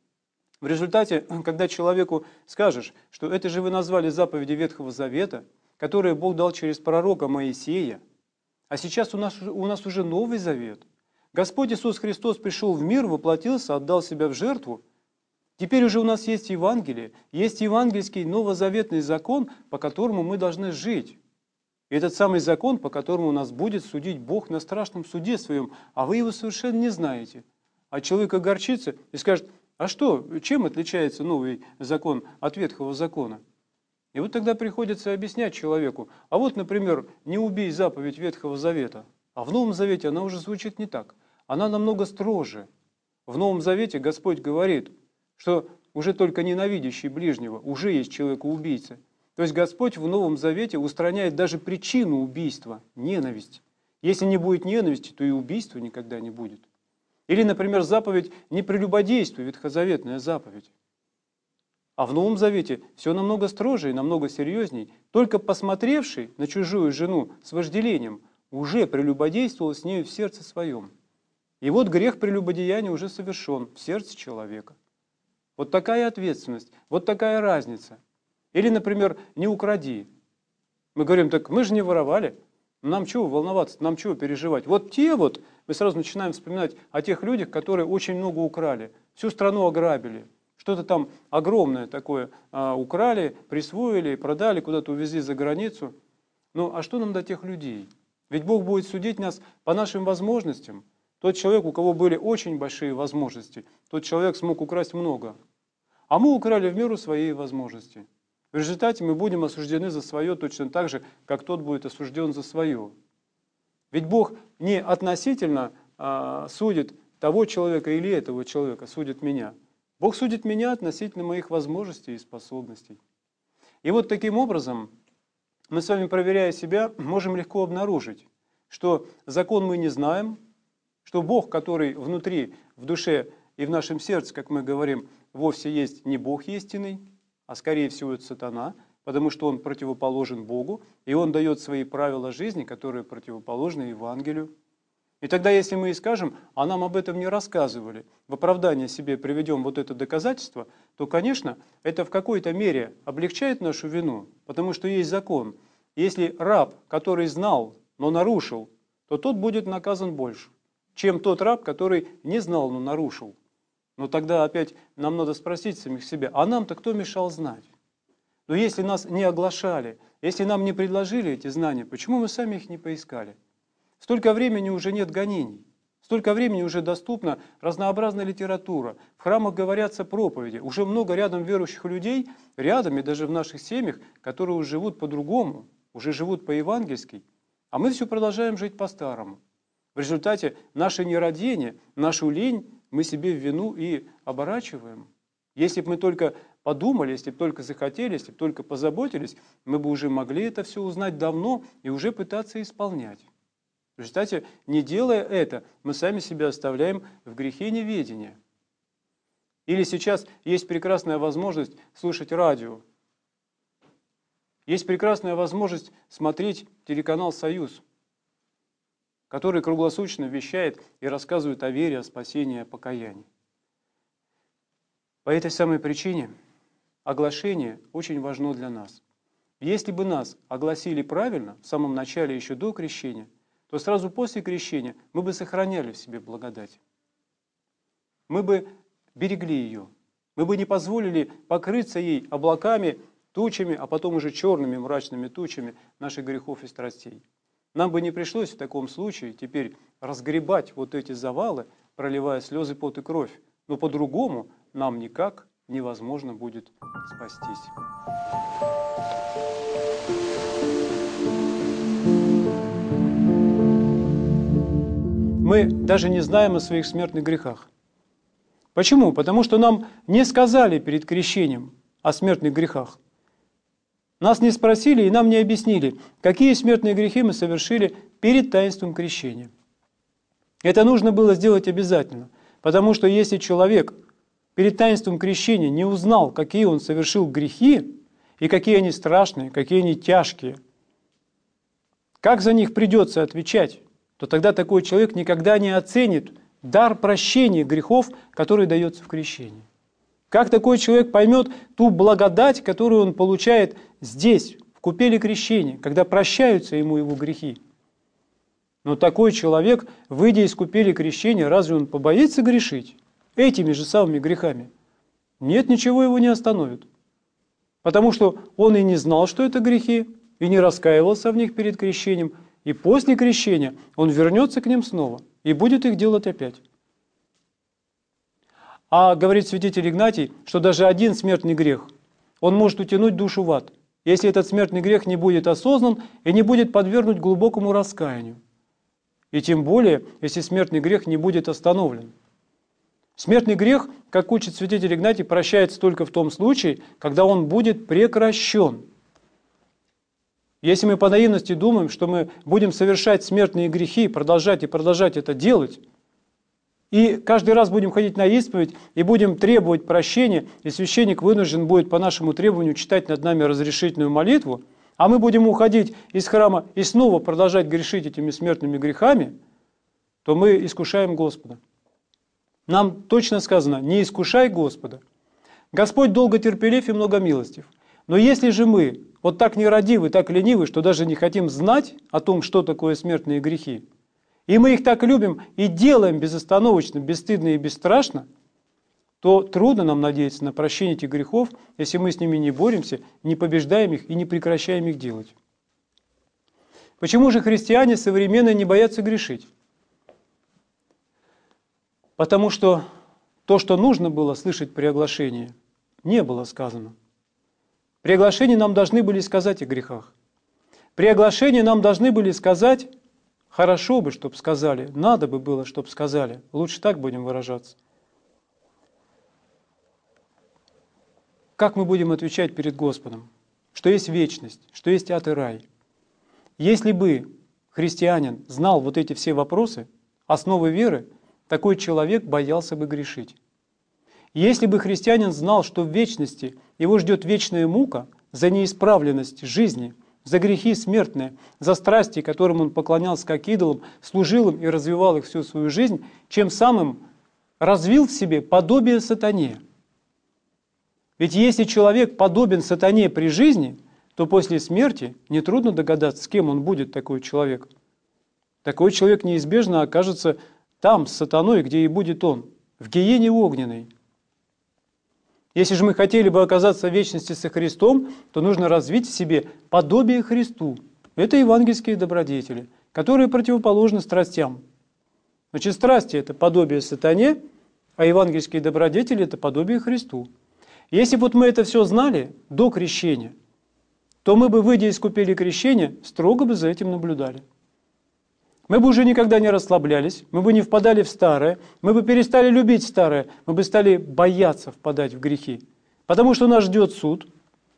В результате, когда человеку скажешь, что это же вы назвали заповеди Ветхого Завета, которые Бог дал через пророка Моисея, а сейчас у нас, у нас уже Новый Завет. Господь Иисус Христос пришел в мир, воплотился, отдал себя в жертву. Теперь уже у нас есть Евангелие, есть евангельский новозаветный закон, по которому мы должны жить. И этот самый закон, по которому нас будет судить Бог на страшном суде своем, а вы его совершенно не знаете. А человек огорчится и скажет: а что, чем отличается новый закон от Ветхого закона? И вот тогда приходится объяснять человеку: а вот, например, не убей заповедь Ветхого Завета. А в Новом Завете она уже звучит не так. Она намного строже. В Новом Завете Господь говорит, что уже только ненавидящий ближнего, уже есть человека-убийца. То есть Господь в Новом Завете устраняет даже причину убийства – ненависть. Если не будет ненависти, то и убийства никогда не будет. Или, например, заповедь «не прелюбодействуй», ветхозаветная заповедь. А в Новом Завете все намного строже и намного серьезней. Только посмотревший на чужую жену с вожделением уже прелюбодействовал с нею в сердце своем. И вот грех прелюбодеяния уже совершен в сердце человека. Вот такая ответственность, вот такая разница. Или, например, «не укради». Мы говорим, так мы же не воровали. Нам чего волноваться, нам чего переживать? Вот те вот, мы сразу начинаем вспоминать о тех людях, которые очень много украли, всю страну ограбили, что-то там огромное такое а, украли, присвоили, продали, куда-то увезли за границу. Ну а что нам до тех людей? Ведь Бог будет судить нас по нашим возможностям. Тот человек, у кого были очень большие возможности, тот человек смог украсть много. А мы украли в меру своей возможности. В результате мы будем осуждены за свое точно так же, как тот будет осужден за свое. Ведь Бог не относительно а, судит того человека или этого человека, судит меня. Бог судит меня относительно моих возможностей и способностей. И вот таким образом мы с вами, проверяя себя, можем легко обнаружить, что закон мы не знаем, что Бог, который внутри, в душе и в нашем сердце, как мы говорим, вовсе есть не Бог истинный, а скорее всего это сатана, потому что он противоположен Богу, и он дает свои правила жизни, которые противоположны Евангелию. И тогда, если мы и скажем, а нам об этом не рассказывали, в оправдание себе приведем вот это доказательство, то, конечно, это в какой-то мере облегчает нашу вину, потому что есть закон. Если раб, который знал, но нарушил, то тот будет наказан больше, чем тот раб, который не знал, но нарушил. Но тогда опять нам надо спросить самих себя, а нам-то кто мешал знать? Но если нас не оглашали, если нам не предложили эти знания, почему мы сами их не поискали? Столько времени уже нет гонений, столько времени уже доступна разнообразная литература, в храмах говорятся проповеди, уже много рядом верующих людей, рядом и даже в наших семьях, которые уже живут по-другому, уже живут по-евангельски, а мы все продолжаем жить по-старому. В результате наше нерадение, нашу лень мы себе в вину и оборачиваем. Если бы мы только подумали, если бы только захотели, если бы только позаботились, мы бы уже могли это все узнать давно и уже пытаться исполнять. В результате, не делая это, мы сами себя оставляем в грехе неведения. Или сейчас есть прекрасная возможность слушать радио. Есть прекрасная возможность смотреть телеканал «Союз», который круглосуточно вещает и рассказывает о вере, о спасении, о покаянии. По этой самой причине оглашение очень важно для нас. Если бы нас огласили правильно, в самом начале, еще до крещения, то сразу после крещения мы бы сохраняли в себе благодать. Мы бы берегли ее. Мы бы не позволили покрыться ей облаками, тучами, а потом уже черными мрачными тучами наших грехов и страстей. Нам бы не пришлось в таком случае теперь разгребать вот эти завалы, проливая слезы, пот и кровь. Но по-другому нам никак невозможно будет спастись. Мы даже не знаем о своих смертных грехах. Почему? Потому что нам не сказали перед крещением о смертных грехах. Нас не спросили и нам не объяснили, какие смертные грехи мы совершили перед таинством крещения. Это нужно было сделать обязательно, потому что если человек перед таинством крещения не узнал, какие он совершил грехи, и какие они страшные, какие они тяжкие, как за них придется отвечать, то тогда такой человек никогда не оценит дар прощения грехов, который дается в крещении. Как такой человек поймет ту благодать, которую он получает здесь, в купели крещения, когда прощаются ему его грехи? Но такой человек, выйдя из купели крещения, разве он побоится грешить этими же самыми грехами? Нет, ничего его не остановит. Потому что он и не знал, что это грехи, и не раскаивался в них перед крещением, и после крещения он вернется к ним снова и будет их делать опять. А говорит святитель Игнатий, что даже один смертный грех, он может утянуть душу в ад, если этот смертный грех не будет осознан и не будет подвергнут глубокому раскаянию. И тем более, если смертный грех не будет остановлен. Смертный грех, как учит святитель Игнатий, прощается только в том случае, когда он будет прекращен. Если мы по наивности думаем, что мы будем совершать смертные грехи, продолжать и продолжать это делать, и каждый раз будем ходить на исповедь и будем требовать прощения, и священник вынужден будет по нашему требованию читать над нами разрешительную молитву, а мы будем уходить из храма и снова продолжать грешить этими смертными грехами, то мы искушаем Господа. Нам точно сказано: не искушай Господа. Господь долго терпелив и много милостив. Но если же мы вот так нерадивы, так ленивы, что даже не хотим знать о том, что такое смертные грехи, и мы их так любим и делаем безостановочно, бесстыдно и бесстрашно, то трудно нам надеяться на прощение этих грехов, если мы с ними не боремся, не побеждаем их и не прекращаем их делать. Почему же христиане современные не боятся грешить? Потому что то, что нужно было слышать при оглашении, не было сказано. При оглашении нам должны были сказать о грехах. При оглашении нам должны были сказать: хорошо бы, чтобы сказали, надо бы было, чтобы сказали. Лучше так будем выражаться. Как мы будем отвечать перед Господом? Что есть вечность, что есть ад и рай. Если бы христианин знал вот эти все вопросы, основы веры, такой человек боялся бы грешить. Если бы христианин знал, что в вечности его ждет вечная мука за неисправленность жизни, за грехи смертные, за страсти, которым он поклонялся как идолам, служил им и развивал их всю свою жизнь, чем самым развил в себе подобие сатане. Ведь если человек подобен сатане при жизни, то после смерти нетрудно догадаться, с кем он будет, такой человек. Такой человек неизбежно окажется там, с сатаной, где и будет он, в гиене огненной. Если же мы хотели бы оказаться в вечности со Христом, то нужно развить в себе подобие Христу. Это евангельские добродетели, которые противоположны страстям. Значит, страсти – это подобие сатане, а евангельские добродетели – это подобие Христу. Если бы вот мы это все знали до крещения, то мы бы, выйдя из купели крещения, строго бы за этим наблюдали. Мы бы уже никогда не расслаблялись, мы бы не впадали в старое, мы бы перестали любить старое, мы бы стали бояться впадать в грехи, потому что нас ждет суд,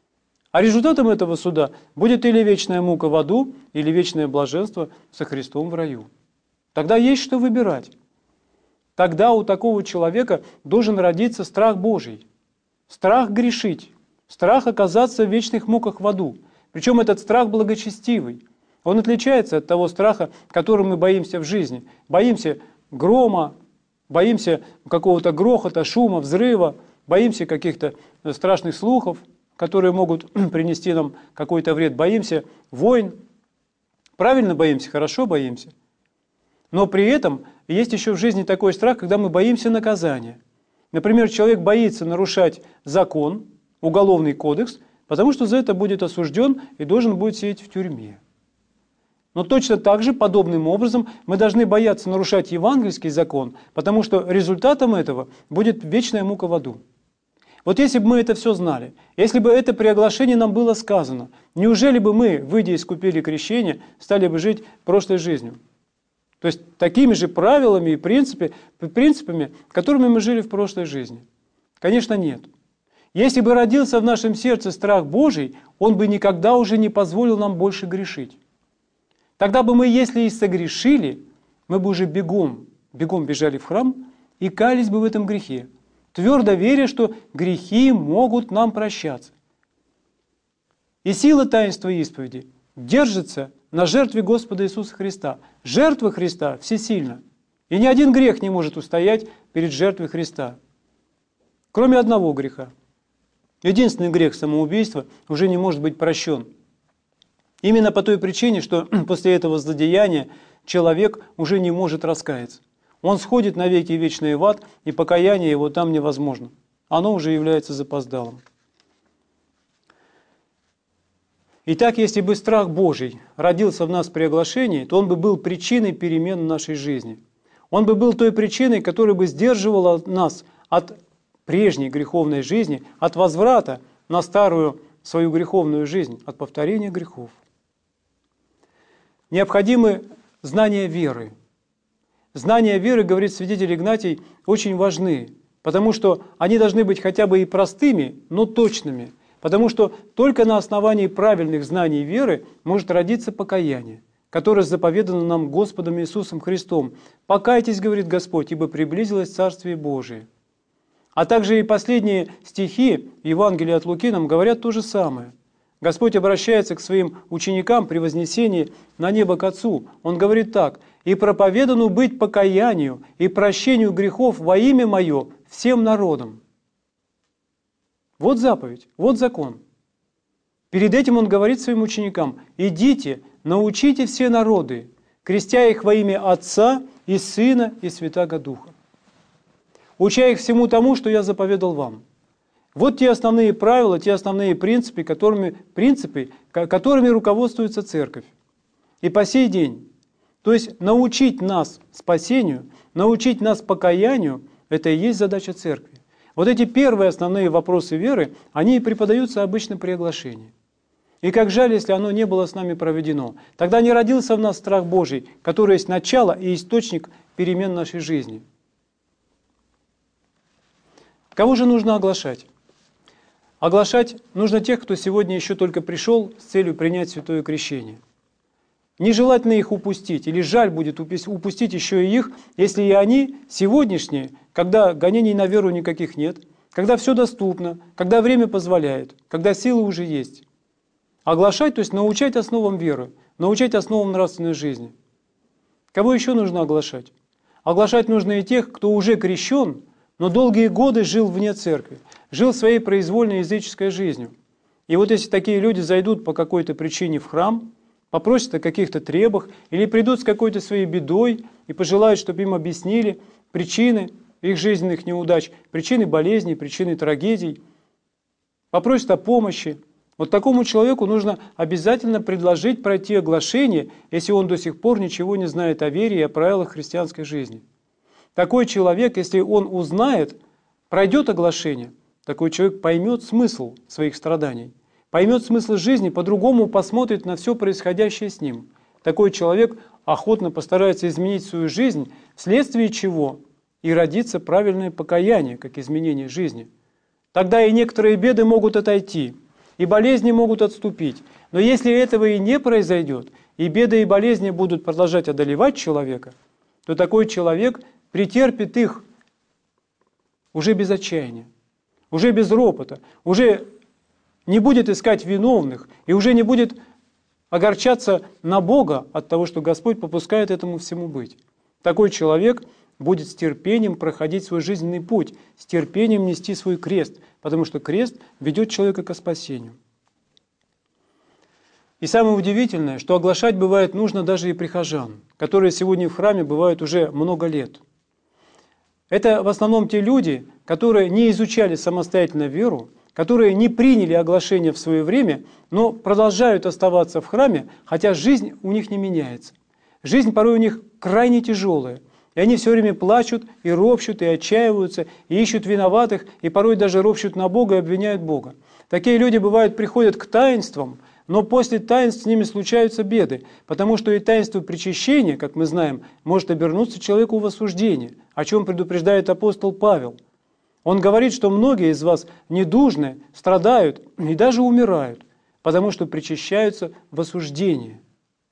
а результатом этого суда будет или вечная мука в аду, или вечное блаженство со Христом в раю. Тогда есть что выбирать. Тогда у такого человека должен родиться страх Божий, страх грешить, страх оказаться в вечных муках в аду. Причем этот страх благочестивый. Он отличается от того страха, которым мы боимся в жизни. Боимся грома, боимся какого-то грохота, шума, взрыва, боимся каких-то страшных слухов, которые могут принести нам какой-то вред. Боимся войн. Правильно боимся, хорошо боимся. Но при этом есть еще в жизни такой страх, когда мы боимся наказания. Например, человек боится нарушать закон, уголовный кодекс, потому что за это будет осужден и должен будет сидеть в тюрьме. Но точно так же, подобным образом, мы должны бояться нарушать евангельский закон, потому что результатом этого будет вечная мука в аду. Вот если бы мы это все знали, если бы это при оглашении нам было сказано, неужели бы мы, выйдя из купели крещения, стали бы жить прошлой жизнью? То есть такими же правилами и принципами, принципами, которыми мы жили в прошлой жизни? Конечно, нет. Если бы родился в нашем сердце страх Божий, Он бы никогда уже не позволил нам больше грешить. Тогда бы мы, если и согрешили, мы бы уже бегом, бегом бежали в храм и каялись бы в этом грехе, твердо веря, что грехи могут нам прощаться. И сила таинства исповеди держится на жертве Господа Иисуса Христа. Жертва Христа всесильна, и ни один грех не может устоять перед жертвой Христа, кроме одного греха. Единственный грех самоубийства уже не может быть прощен. Именно по той причине, что после этого злодеяния человек уже не может раскаяться. Он сходит навеки вечный в ад, и покаяние его там невозможно. Оно уже является запоздалым. Итак, если бы страх Божий родился в нас при оглашении, то он бы был причиной перемен в нашей жизни. Он бы был той причиной, которая бы сдерживала нас от прежней греховной жизни, от возврата на старую свою греховную жизнь, от повторения грехов. Необходимы знания веры. знания веры, говорит святитель Игнатий, очень важны, потому что они должны быть хотя бы и простыми, но точными, потому что только на основании правильных знаний веры может родиться покаяние, которое заповедано нам Господом Иисусом Христом. «Покайтесь, — говорит Господь, — ибо приблизилось Царствие Божие». А также и последние стихи Евангелия от Луки нам говорят то же самое. Господь обращается к своим ученикам при вознесении на небо к Отцу. Он говорит так: «И проповедану быть покаянию и прощению грехов во имя Мое всем народам». Вот заповедь, вот закон. Перед этим Он говорит своим ученикам: «Идите, научите все народы, крестя их во имя Отца и Сына и Святаго Духа, уча их всему тому, что я заповедал вам». Вот те основные правила, те основные принципы, которыми, принципы, которыми руководствуется Церковь. И по сей день, то есть научить нас спасению, научить нас покаянию, это и есть задача Церкви. Вот эти первые основные вопросы веры, они и преподаются обычно при оглашении. И как жаль, если оно не было с нами проведено. Тогда не родился в нас страх Божий, который есть начало и источник перемен нашей жизни. Кого же нужно оглашать? Оглашать нужно тех, кто сегодня еще только пришел с целью принять святое крещение. Нежелательно их упустить, или жаль будет упустить еще и их, если и они сегодняшние, когда гонений на веру никаких нет, когда все доступно, когда время позволяет, когда силы уже есть. Оглашать, то есть научать основам веры, научать основам нравственной жизни. Кого еще нужно оглашать? Оглашать нужно и тех, кто уже крещен, но долгие годы жил вне церкви, жил своей произвольной языческой жизнью. И вот если такие люди зайдут по какой-то причине в храм, попросят о каких-то требах, или придут с какой-то своей бедой и пожелают, чтобы им объяснили причины их жизненных неудач, причины болезней, причины трагедий, попросят о помощи, вот такому человеку нужно обязательно предложить пройти оглашение, если он до сих пор ничего не знает о вере и о правилах христианской жизни. Такой человек, если он узнает, пройдет оглашение, такой человек поймет смысл своих страданий, поймет смысл жизни, по-другому посмотрит на все происходящее с ним. Такой человек охотно постарается изменить свою жизнь, вследствие чего и родится правильное покаяние, как изменение жизни. Тогда и некоторые беды могут отойти, и болезни могут отступить. Но если этого и не произойдет, и беды и болезни будут продолжать одолевать человека, то такой человек претерпит их уже без отчаяния, уже без ропота, уже не будет искать виновных и уже не будет огорчаться на Бога от того, что Господь попускает этому всему быть. Такой человек будет с терпением проходить свой жизненный путь, с терпением нести свой крест, потому что крест ведет человека к спасению. И самое удивительное, что оглашать бывает нужно даже и прихожан, которые сегодня в храме бывают уже много лет. Это в основном те люди, которые не изучали самостоятельно веру, которые не приняли оглашение в свое время, но продолжают оставаться в храме, хотя жизнь у них не меняется. Жизнь порой у них крайне тяжелая, и они все время плачут и ропщут, и отчаиваются, и ищут виноватых, и порой даже ропщут на Бога и обвиняют Бога. Такие люди, бывают, приходят к таинствам, но после таинств с ними случаются беды, потому что и таинство причащения, как мы знаем, может обернуться человеку в осуждение, о чем предупреждает апостол Павел. Он говорит, что многие из вас недужны, страдают и даже умирают, потому что причащаются в осуждение.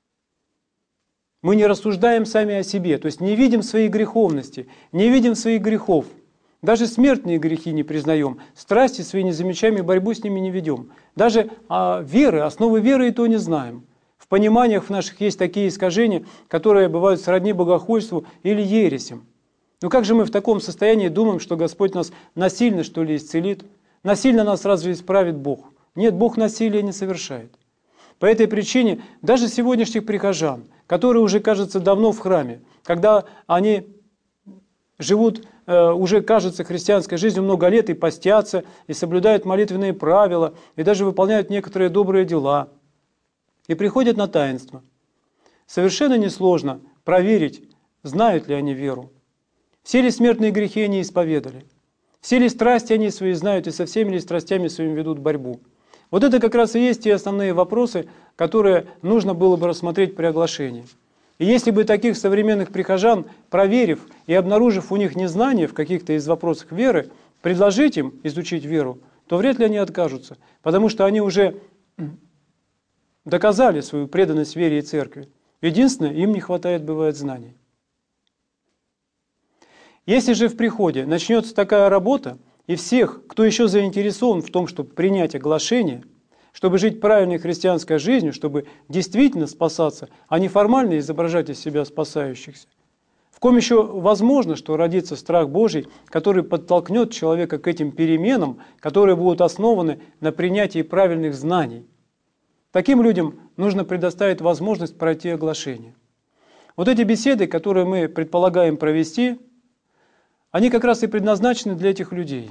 Мы не рассуждаем сами о себе, то есть не видим своей греховности, не видим своих грехов. Даже смертные грехи не признаем, страсти свои не замечаем и борьбу с ними не ведем. Даже а, веры, основы веры и то не знаем. В пониманиях в наших есть такие искажения, которые бывают сродни богохульству или ересям. Но как же мы в таком состоянии думаем, что Господь нас насильно, что ли, исцелит? Насильно нас разве исправит Бог? Нет, Бог насилия не совершает. По этой причине даже сегодняшних прихожан, которые уже, кажется, давно в храме, когда они живут, э, уже, кажется, христианской жизнью много лет и постятся, и соблюдают молитвенные правила, и даже выполняют некоторые добрые дела, и приходят на таинство. Совершенно несложно проверить, знают ли они веру. Все ли смертные грехи они исповедали? Все ли страсти они свои знают и со всеми ли страстями своими ведут борьбу? Вот это как раз и есть те основные вопросы, которые нужно было бы рассмотреть при оглашении. И если бы таких современных прихожан, проверив и обнаружив у них незнание в каких-то из вопросах веры, предложить им изучить веру, то вряд ли они откажутся, потому что они уже доказали свою преданность вере и церкви. Единственное, им не хватает, бывает, знаний. Если же в приходе начнется такая работа, и всех, кто еще заинтересован в том, чтобы принять оглашение, чтобы жить правильной христианской жизнью, чтобы действительно спасаться, а не формально изображать из себя спасающихся, в ком еще возможно, что родится страх Божий, который подтолкнет человека к этим переменам, которые будут основаны на принятии правильных знаний. Таким людям нужно предоставить возможность пройти оглашение. Вот эти беседы, которые мы предполагаем провести, они как раз и предназначены для этих людей.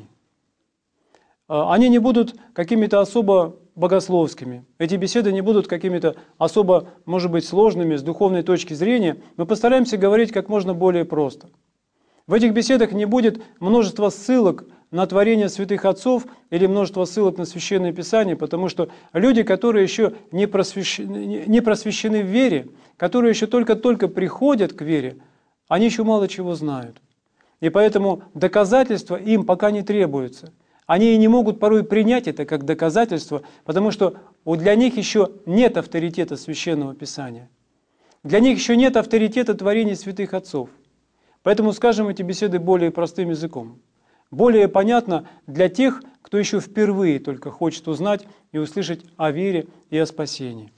Они не будут какими-то особо богословскими. Эти беседы не будут какими-то особо, может быть, сложными с духовной точки зрения. Мы постараемся говорить как можно более просто. В этих беседах не будет множества ссылок на творение святых отцов или множество ссылок на Священное Писание, потому что люди, которые еще не просвещены, не просвещены в вере, которые еще только-только приходят к вере, они еще мало чего знают. И поэтому доказательства им пока не требуются. Они и не могут порой принять это как доказательство, потому что для них еще нет авторитета Священного Писания. Для них еще нет авторитета творений святых отцов. Поэтому скажем эти беседы более простым языком. Более понятно для тех, кто еще впервые только хочет узнать и услышать о вере и о спасении.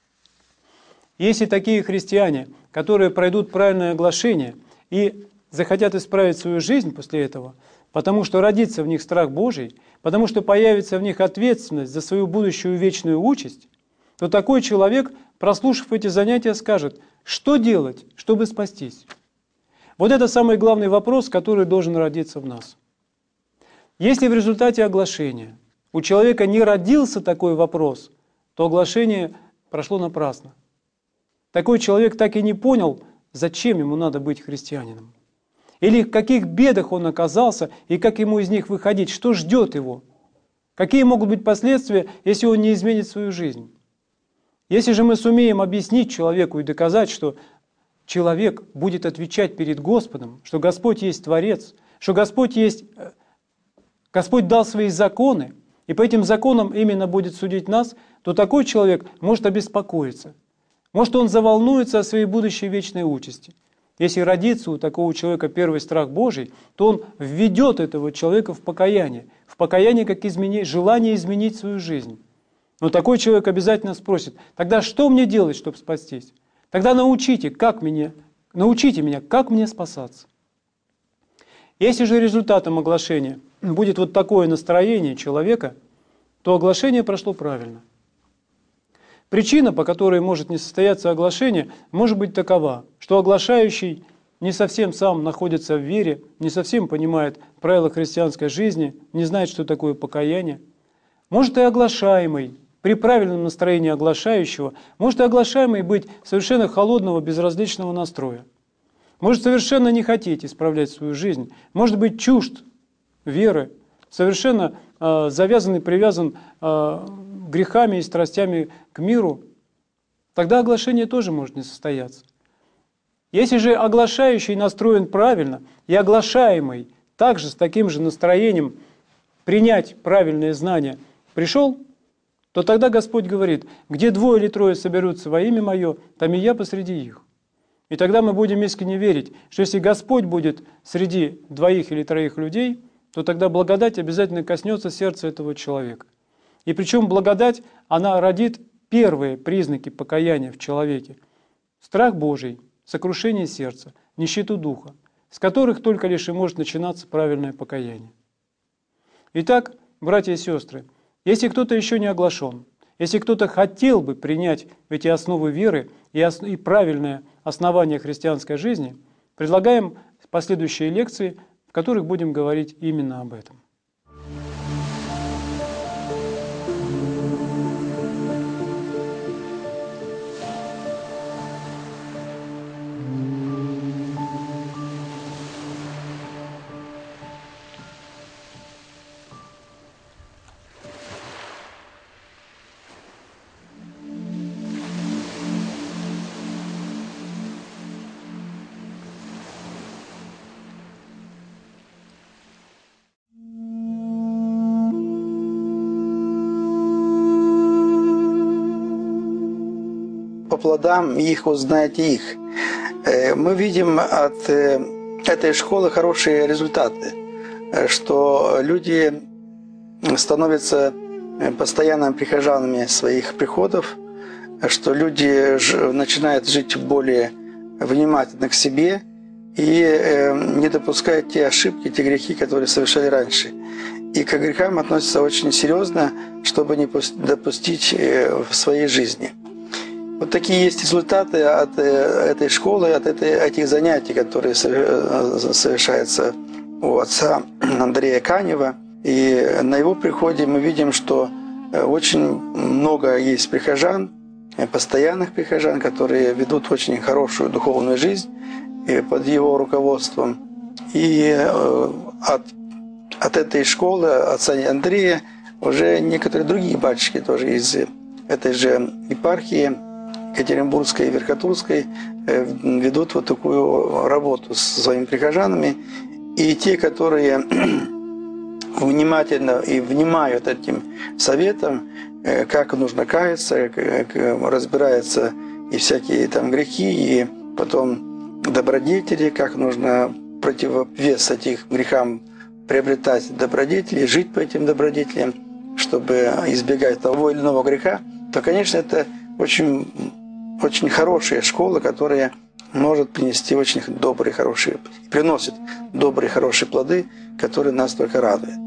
Если такие христиане, которые пройдут правильное оглашение и захотят исправить свою жизнь после этого, потому что родится в них страх Божий, потому что появится в них ответственность за свою будущую вечную участь, то такой человек, прослушав эти занятия, скажет, что делать, чтобы спастись. Вот это самый главный вопрос, который должен родиться в нас. Если в результате оглашения у человека не родился такой вопрос, то оглашение прошло напрасно. Такой человек так и не понял, зачем ему надо быть христианином. Или в каких бедах он оказался, и как ему из них выходить, что ждет его. Какие могут быть последствия, если он не изменит свою жизнь. Если же мы сумеем объяснить человеку и доказать, что человек будет отвечать перед Господом, что Господь есть Творец, что Господь есть, Господь дал свои законы, и по этим законам именно будет судить нас, то такой человек может обеспокоиться. Может, он заволнуется о своей будущей вечной участи. Если родится у такого человека первый страх Божий, то он введет этого человека в покаяние. В покаяние как изменение, желание изменить свою жизнь. Но такой человек обязательно спросит, тогда что мне делать, чтобы спастись? Тогда научите, как мне, научите меня, как мне спасаться. Если же результатом оглашения будет вот такое настроение человека, то оглашение прошло правильно. Причина, по которой может не состояться оглашение, может быть такова, что оглашающий не совсем сам находится в вере, не совсем понимает правила христианской жизни, не знает, что такое покаяние. Может и оглашаемый, при правильном настроении оглашающего, может и оглашаемый быть совершенно холодного, безразличного настроя. Может совершенно не хотеть исправлять свою жизнь, может быть чужд веры, совершенно э, завязан и привязан э, грехами и страстями к миру, тогда оглашение тоже может не состояться. Если же оглашающий настроен правильно, и оглашаемый также с таким же настроением принять правильное знание пришел, то тогда Господь говорит, где двое или трое соберутся во имя Мое, там и я посреди их. И тогда мы будем искренне верить, что если Господь будет среди двоих или троих людей, то тогда благодать обязательно коснется сердца этого человека. И причем благодать, она родит первые признаки покаяния в человеке. Страх Божий, сокрушение сердца, нищету духа, с которых только лишь и может начинаться правильное покаяние. Итак, братья и сестры, если кто-то еще не оглашен, если кто-то хотел бы принять эти основы веры и, ос- и правильное основание христианской жизни, предлагаем последующие лекции, в которых будем говорить именно об этом. по плодам их узнаете их. Мы видим от этой школы хорошие результаты, что люди становятся постоянными прихожанами своих приходов, что люди начинают жить более внимательно к себе и не допускают те ошибки, те грехи, которые совершали раньше. И к грехам относятся очень серьезно, чтобы не допустить в своей жизни. Вот такие есть результаты от этой школы, от этих занятий, которые совершаются у отца Андрея Канева. И на его приходе мы видим, что очень много есть прихожан, постоянных прихожан, которые ведут очень хорошую духовную жизнь под его руководством. И от, от этой школы отца Андрея уже некоторые другие батюшки тоже из этой же епархии Екатеринбургской и Верхотурской ведут вот такую работу с своими прихожанами. И те, которые внимательно и внимают этим советам, как нужно каяться, как разбираются и всякие там грехи, и потом добродетели, как нужно противовес этим грехам приобретать добродетели, жить по этим добродетелям, чтобы избегать того или иного греха, то, конечно, это очень, очень хорошая школа, которая может принести очень добрые, хорошие, приносит добрые, хорошие плоды, которые нас только радуют.